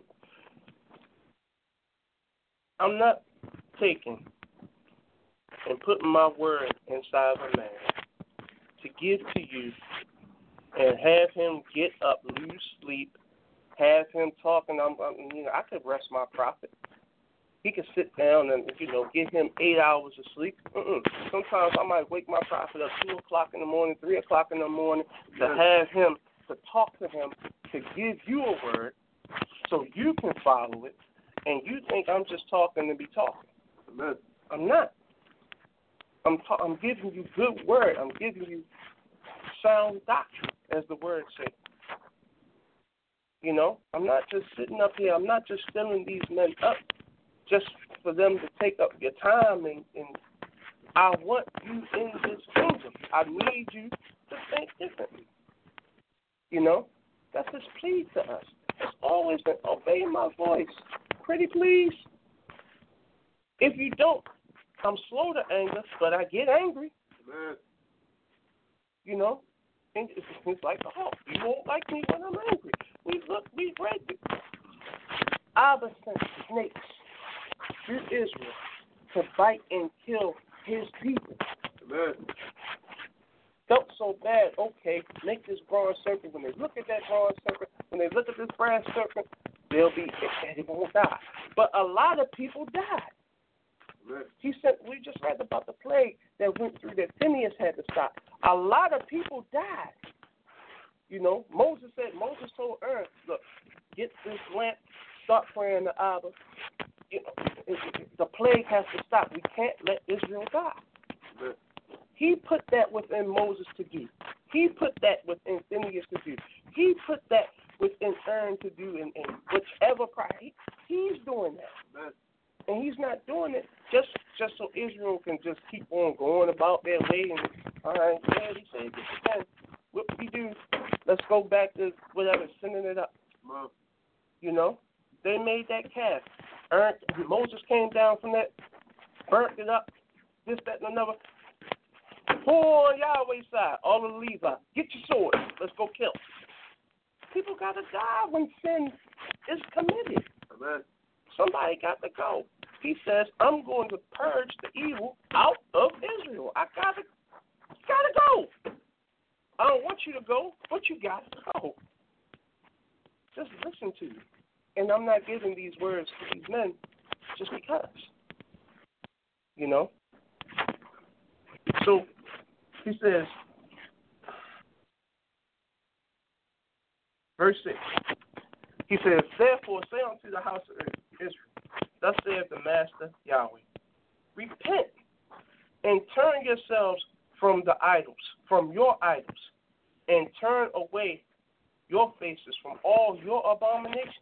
I'm not taking and putting my word inside of a man to give to you and have him get up, lose sleep, have him talking. I could rest my prophet. He could sit down and, give him 8 hours of sleep. Sometimes I might wake my prophet up 2 o'clock in the morning, 3 o'clock in the morning to have him, to talk to him, to give you a word so you can follow it, and you think I'm just talking to be talking. Amen. I'm not. I'm giving you good word. I'm giving you sound doctrine, as the word says. I'm not just sitting up here. I'm not just filling these men up just for them to take up your time. And I want you in this kingdom. I need you to think differently. That's his plea to us. It's always been, obey my voice. Pretty please. If you don't, I'm slow to anger, but I get angry. Amen. And it's like the hawk. You won't like me when I'm angry. We've read it. Abba sent snakes through Israel to bite and kill his people. Amen. Felt so bad, okay, make this bronze serpent. When they look at that bronze serpent, when they look at this brass serpent, they won't die. But a lot of people died. Amen. He said, we just read about the plague that went through that Phineas had to stop. A lot of people died. Moses told Aaron, look, get this lamp, start praying to Abba. The plague has to stop. We can't let Israel die. Amen. He put that within Moses to do. He put that within Phineas to do. He put that within Aaron to do, and whichever he's doing that. Amen. And he's not doing it just so Israel can just keep on going about their way. And all right, yeah, he said, get the what we do? Let's go back to whatever, sending it up. Wow. They made that calf. Moses came down from that, burnt it up, this, that, and another. Pull on Yahweh's side, all of the Levites. Get your sword. Let's go kill. People got to die when sin is committed. Amen. Somebody got to go. He says, I'm going to purge the evil out of Israel. I gotta go. I don't want you to go, but you got to go. Just listen to me. And I'm not giving these words to these men just because. So he says, verse 6, he says, therefore say unto the house of Israel, thus saith the Master Yahweh, repent and turn yourselves from the idols, from your idols, and turn away your faces from all your abominations.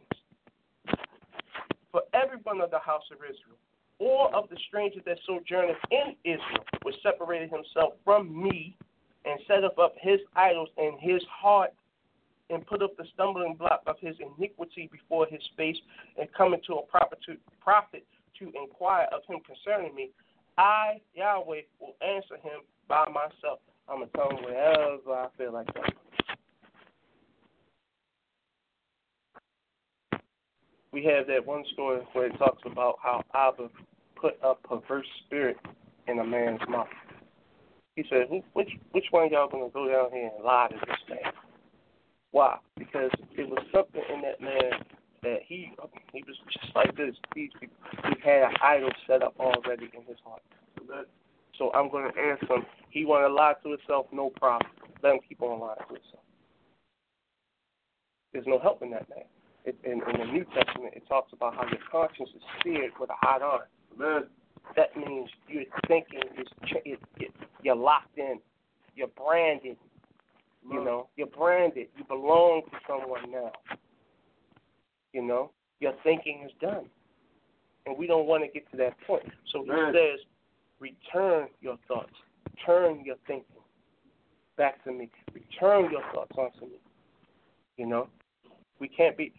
For every one of the house of Israel, or of the stranger that sojourneth in Israel, which separated himself from me, and set up his idols in his heart, and put up the stumbling block of his iniquity before his face, and coming to a prophet to inquire of him concerning me, I, Yahweh, will answer him by myself. I'm going to tell him wherever I feel like that. We have that one story where it talks about how Abba put a perverse spirit in a man's mouth. He said, which one of y'all going to go down here and lie to this man? Why? Because it was something in that man that he was just like this. He had an idol set up already in his heart. So I'm going to ask him, he want to lie to himself, no problem. Let him keep on lying to himself. There's no help in that man. In the New Testament, it talks about how your conscience is seared with a hot iron. Amen. That means your thinking you're locked in. You're branded. You know, you're branded. You belong to someone now. You know, your thinking is done. And we don't want to get to that point. So he says, return your thoughts. Turn your thinking back to me. Return your thoughts onto me. You know, we can't be.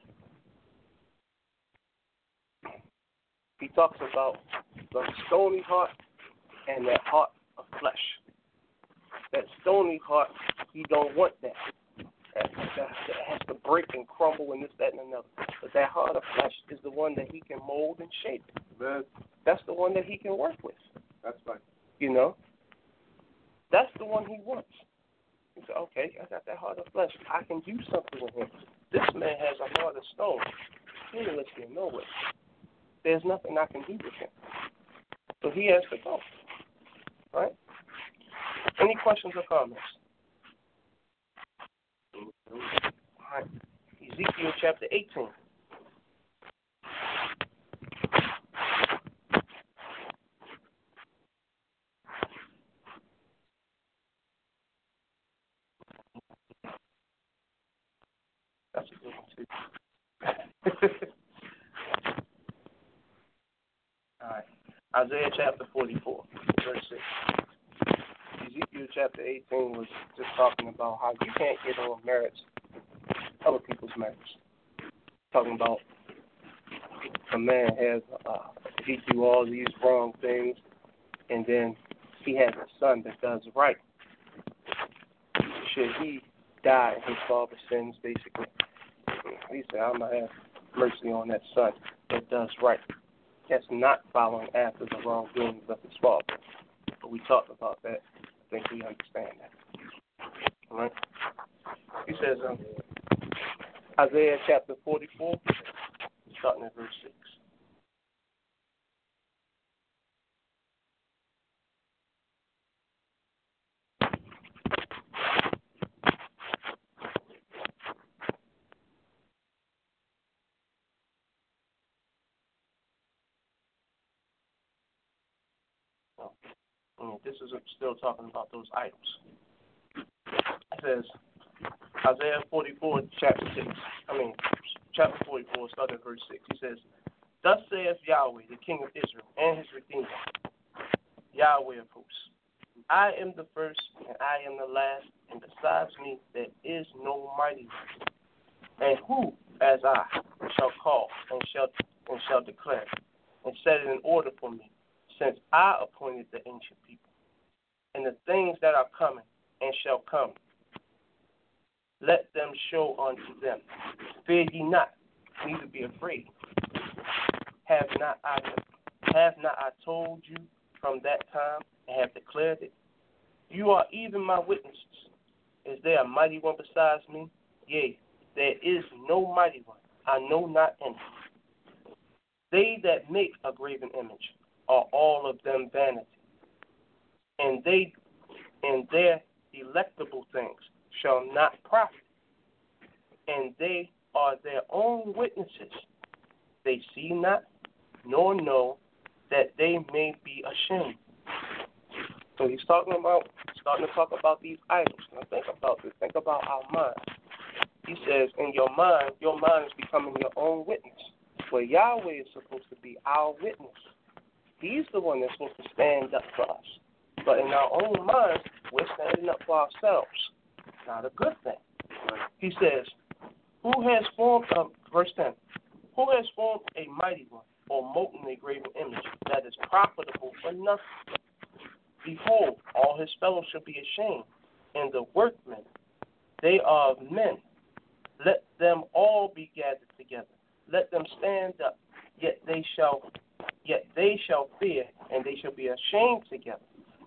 He talks about the stony heart and that heart of flesh. That stony heart, he don't want that. That has to break and crumble and this, that, and another. But that heart of flesh is the one that he can mold and shape. That's the one that he can work with. That's right. You know? That's the one he wants. He said, okay, I got that heart of flesh. I can do something with him. This man has a heart of stone. He ain't listening nowhere. There's nothing I can do with him. So he has to go. Right? Any questions or comments? All right. Ezekiel chapter 18. That's a good one, too. All right. Isaiah chapter 44, verse 6. Ezekiel chapter 18 was just talking about how you can't get on merits, other people's merits. Talking about a man has, he do all these wrong things, and then he has a son that does right. Should he die in his father's sins, basically? He said, I'm going to have mercy on that son that does right. That's not following after the wrongdoings of his father. But we talked about that. I think we understand that. All right? He says, Isaiah chapter 44, starting at verse 6. This is still talking about those idols. It says, Isaiah 44, chapter 44, starting at verse 6. He says, Thus saith Yahweh, the King of Israel, and his Redeemer, Yahweh of hosts. I am the first, and I am the last, and besides me there is no mighty one. And who, as I, shall call, and shall declare, and set it in order for me, since I appointed the ancient people, and the things that are coming and shall come. Let them show unto them. Fear ye not, neither be afraid. Have not I told you from that time, and have declared it? You are even my witnesses. Is there a mighty one besides me? Yea, there is no mighty one. I know not any. They that make a graven image are all of them vanity, and their delectable things shall not profit, and they are their own witnesses. They see not, nor know, that they may be ashamed. So he's starting to talk about these idols. Now think about this. Think about our mind. He says, in your mind is becoming your own witness. Well, Yahweh is supposed to be our witness. He's the one that's supposed to stand up for us. But in our own minds, we're standing up for ourselves. Not a good thing. He says, who has formed, verse 10, who has formed a mighty one, or molten a graven image that is profitable for nothing? Behold, all his fellows shall be ashamed, and the workmen, they are of men. Let them all be gathered together. Let them stand up, yet they shall fear, and they shall be ashamed together.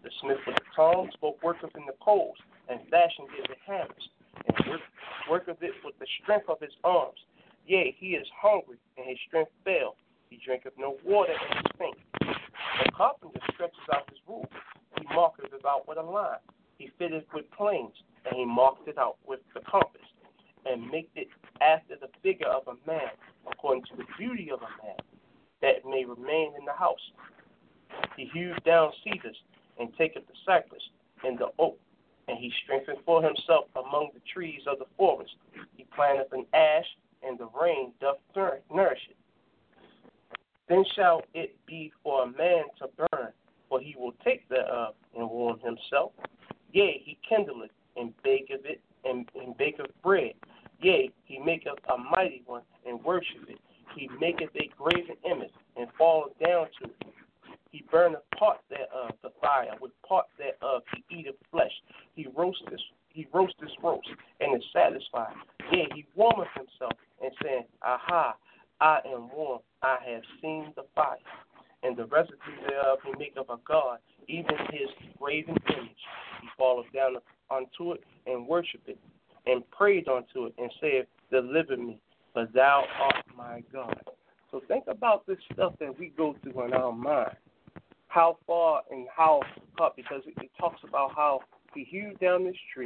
The smith with the tongs both worketh in the coals, and fashioned it with hammers, and worketh it with the strength of his arms. Yea, he is hungry, and his strength failed. He drinketh no water, and is faint. The carpenter stretches out his rule. He marketh it out with a line. He fitteth with planes, and he marked it out with the compass, and maketh it after the figure of a man, according to the beauty of a man, that may remain in the house. He hewed down cedars, and taketh the cypress and the oak, and he strengthened for himself among the trees of the forest. He planteth an ash, and the rain doth nourish it. Then shall it be for a man to burn, for he will take thereof and warm himself. Yea, he kindleth and baketh it, and baketh bread. Yea, he maketh a mighty one and worshipeth it. He maketh a graven image and falleth down to it. He burneth part thereof the fire, with part thereof he eateth flesh. He roasteth roast, and is satisfied. Yea, he warmeth himself, and saith, Aha, I am warm, I have seen the fire. And the residue thereof he maketh a god, even his graven image. He falleth down unto it, and worshipeth it, and prayed unto it, and saith, Deliver me, for thou art my God. So think about this stuff that we go through in our mind. How far and how up, because it talks about how he hewed down this tree,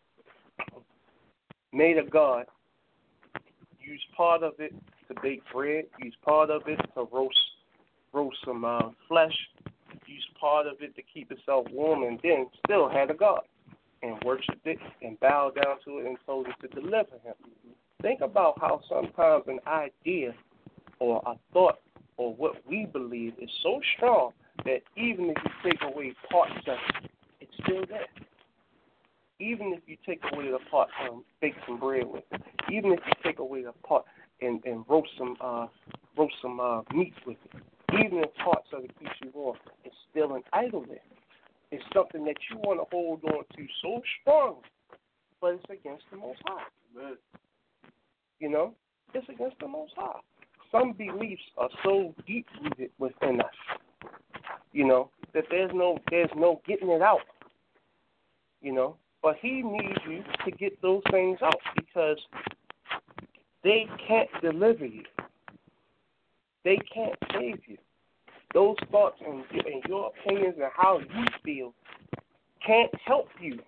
made a god, used part of it to bake bread, used part of it to roast some flesh, used part of it to keep itself warm, and then still had a god, and worshipped it, and bowed down to it, and told it to deliver him. Think about how sometimes an idea or a thought or what we believe is so strong that even if you take away parts of it, it's still there. Even if you take away the part and bake some bread with it, even if you take away the part and roast some meat with it, even if parts of it keeps you warm, it's still an idol there. It's something that you want to hold on to so strongly, but it's against the Most High. Amen. You know, it's against the Most High. Some beliefs are so deep-rooted within us, you know, that there's no getting it out, you know. But he needs you to get those things out because they can't deliver you. They can't save you. Those thoughts and your opinions and how you feel can't help you.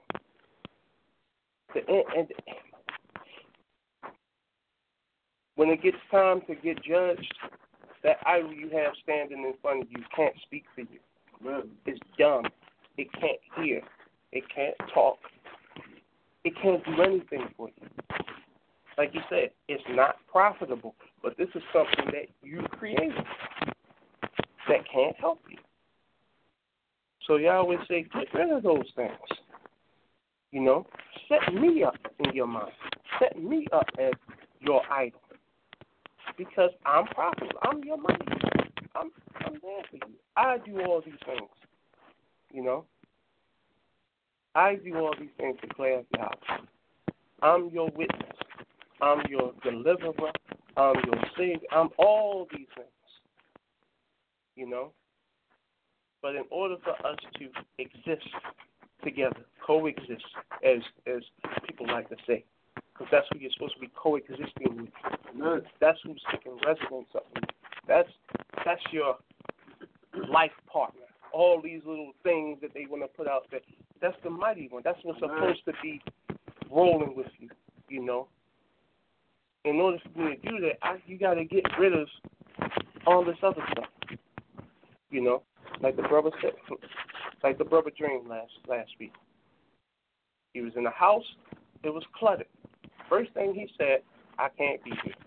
And when it gets time to get judged, that idol you have standing in front of you can't speak for you. It's dumb. It can't hear. It can't talk. It can't do anything for you. Like you said, it's not profitable, but this is something that you created that can't help you. So Yahweh say, get rid of those things. You know, set me up in your mind. Set me up as your idol. Because I'm profitable. I'm your money. I'm there for you. I do all these things. You know? I do all these things, declares Yahweh. I'm your witness. I'm your deliverer. I'm your savior. I'm all these things. You know? But in order for us to exist together, coexist, as people like to say, because that's who you're supposed to be coexisting with. That's who's taking residence of you. That's your life partner. All these little things that they want to put out there, that's the mighty one. That's what's supposed to be rolling with you, you know. In order for me to do that, you got to get rid of all this other stuff, you know. Like the brother said, like the brother dreamed last week. He was in a house, it was cluttered. First thing he said, I can't be here.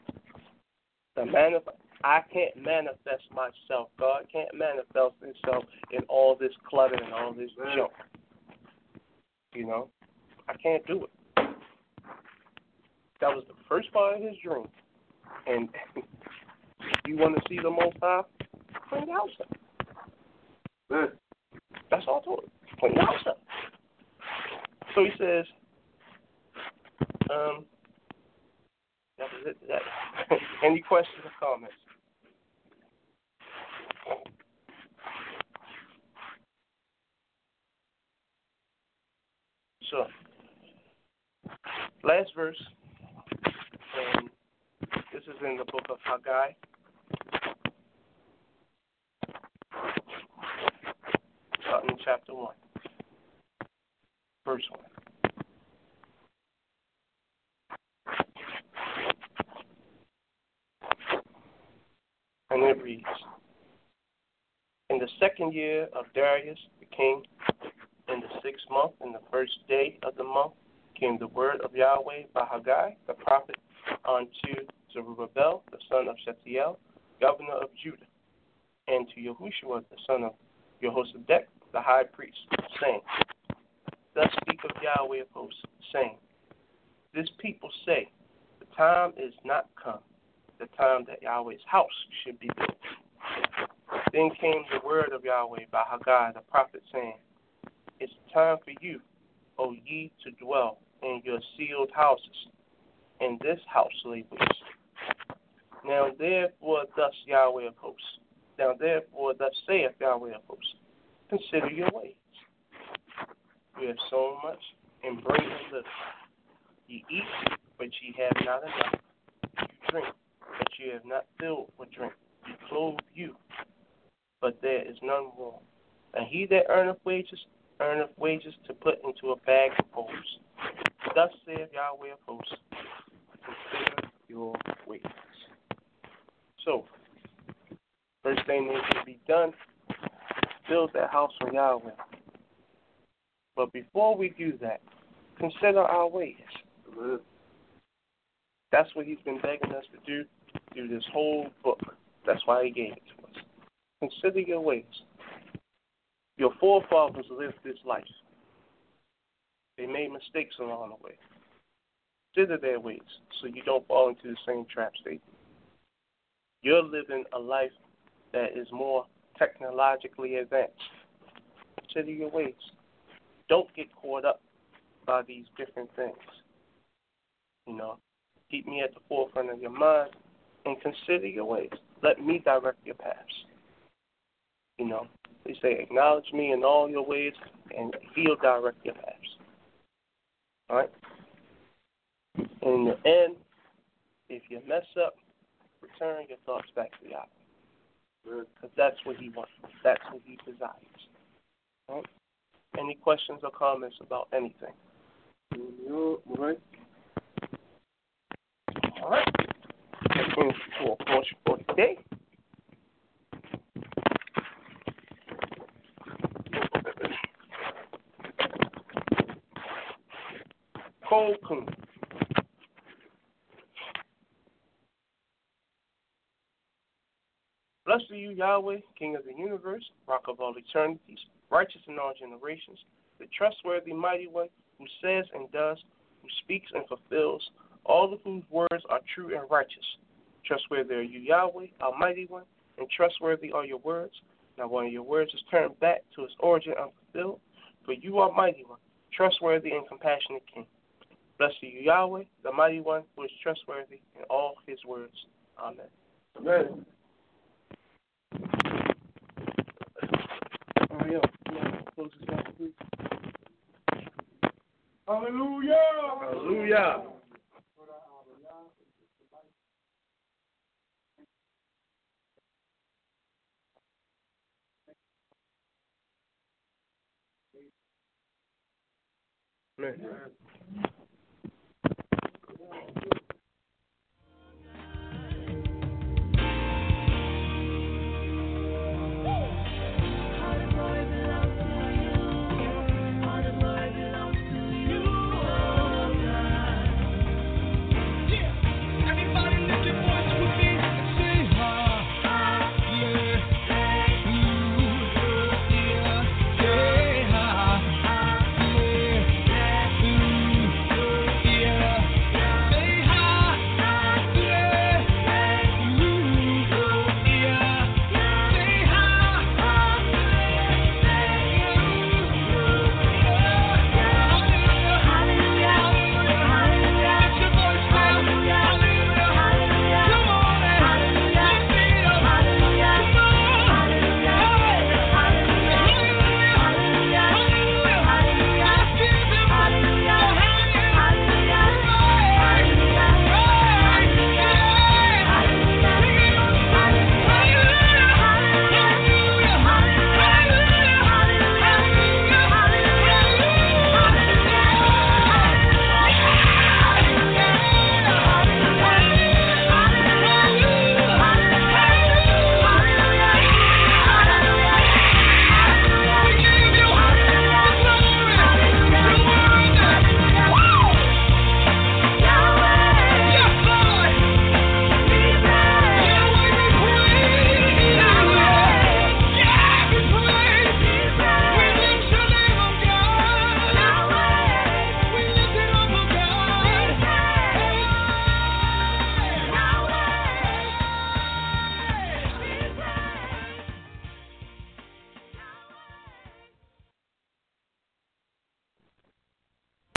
I can't manifest myself. God can't manifest himself in all this clutter and all this junk. You know, I can't do it. That was the first part of his dream. And you want to see the Most High? Clean the house up. That's all I told him. Clean the house up. So he says, that was it. Any questions or comments? So, last verse, and this is in the book of Haggai. Starting in chapter 1, verse 1. And it reads, in the second year of Darius the king, in the 6th month, in the first day of the month, came the word of Yahweh by Haggai the prophet unto Zerubbabel the son of Shealtiel, governor of Judah, and to Yahushua the son of Jehozadak the high priest, saying, thus speak of Yahweh of hosts, saying, this people say, the time is not come, the time that Yahweh's house should be built. Then came the word of Yahweh by Haggai the prophet, saying, it's time for you, O ye, to dwell in your sealed houses, and this house lay waste. Now therefore thus Yahweh of hosts, now therefore thus saith Yahweh of hosts, consider your ways. You have sown much, and bring a little. Ye eat, but ye have not enough. You drink, but ye have not filled with drink. Ye clothe you, but there is none warm. And he that earneth wages to put into a bag of holes. Thus saith Yahweh of hosts, consider your ways. So, first thing needs to be done, build that house for Yahweh. But before we do that, consider our ways. That's what he's been begging us to do through this whole book. That's why he gave it to us. Consider your ways. Your forefathers lived this life. They made mistakes along the way. Consider their ways so you don't fall into the same traps they did. You're living a life that is more technologically advanced. Consider your ways. Don't get caught up by these different things. Keep me at the forefront of your mind and consider your ways. Let me direct your paths. They say, acknowledge me in all your ways, and he'll direct your paths. All right? In the end, if you mess up, return your thoughts back to Yahweh. Because that's what he wants. That's what he desires. All right? Any questions or comments about anything? All right. All right. That's been for a portion for today. Cold Coon. Blessed are you, Yahweh, King of the universe, Rock of all eternities, righteous in all generations, the trustworthy mighty one who says and does, who speaks and fulfills, all of whose words are true and righteous. Trustworthy are you, Yahweh, Almighty One, and trustworthy are your words. Now one of your words is turned back to its origin unfulfilled, for you are Mighty One, trustworthy and compassionate King. Blessed are you, Yahweh, the Mighty One, who is trustworthy in all his words. Amen. Amen. Close this out, please. Hallelujah! Hallelujah! Amen.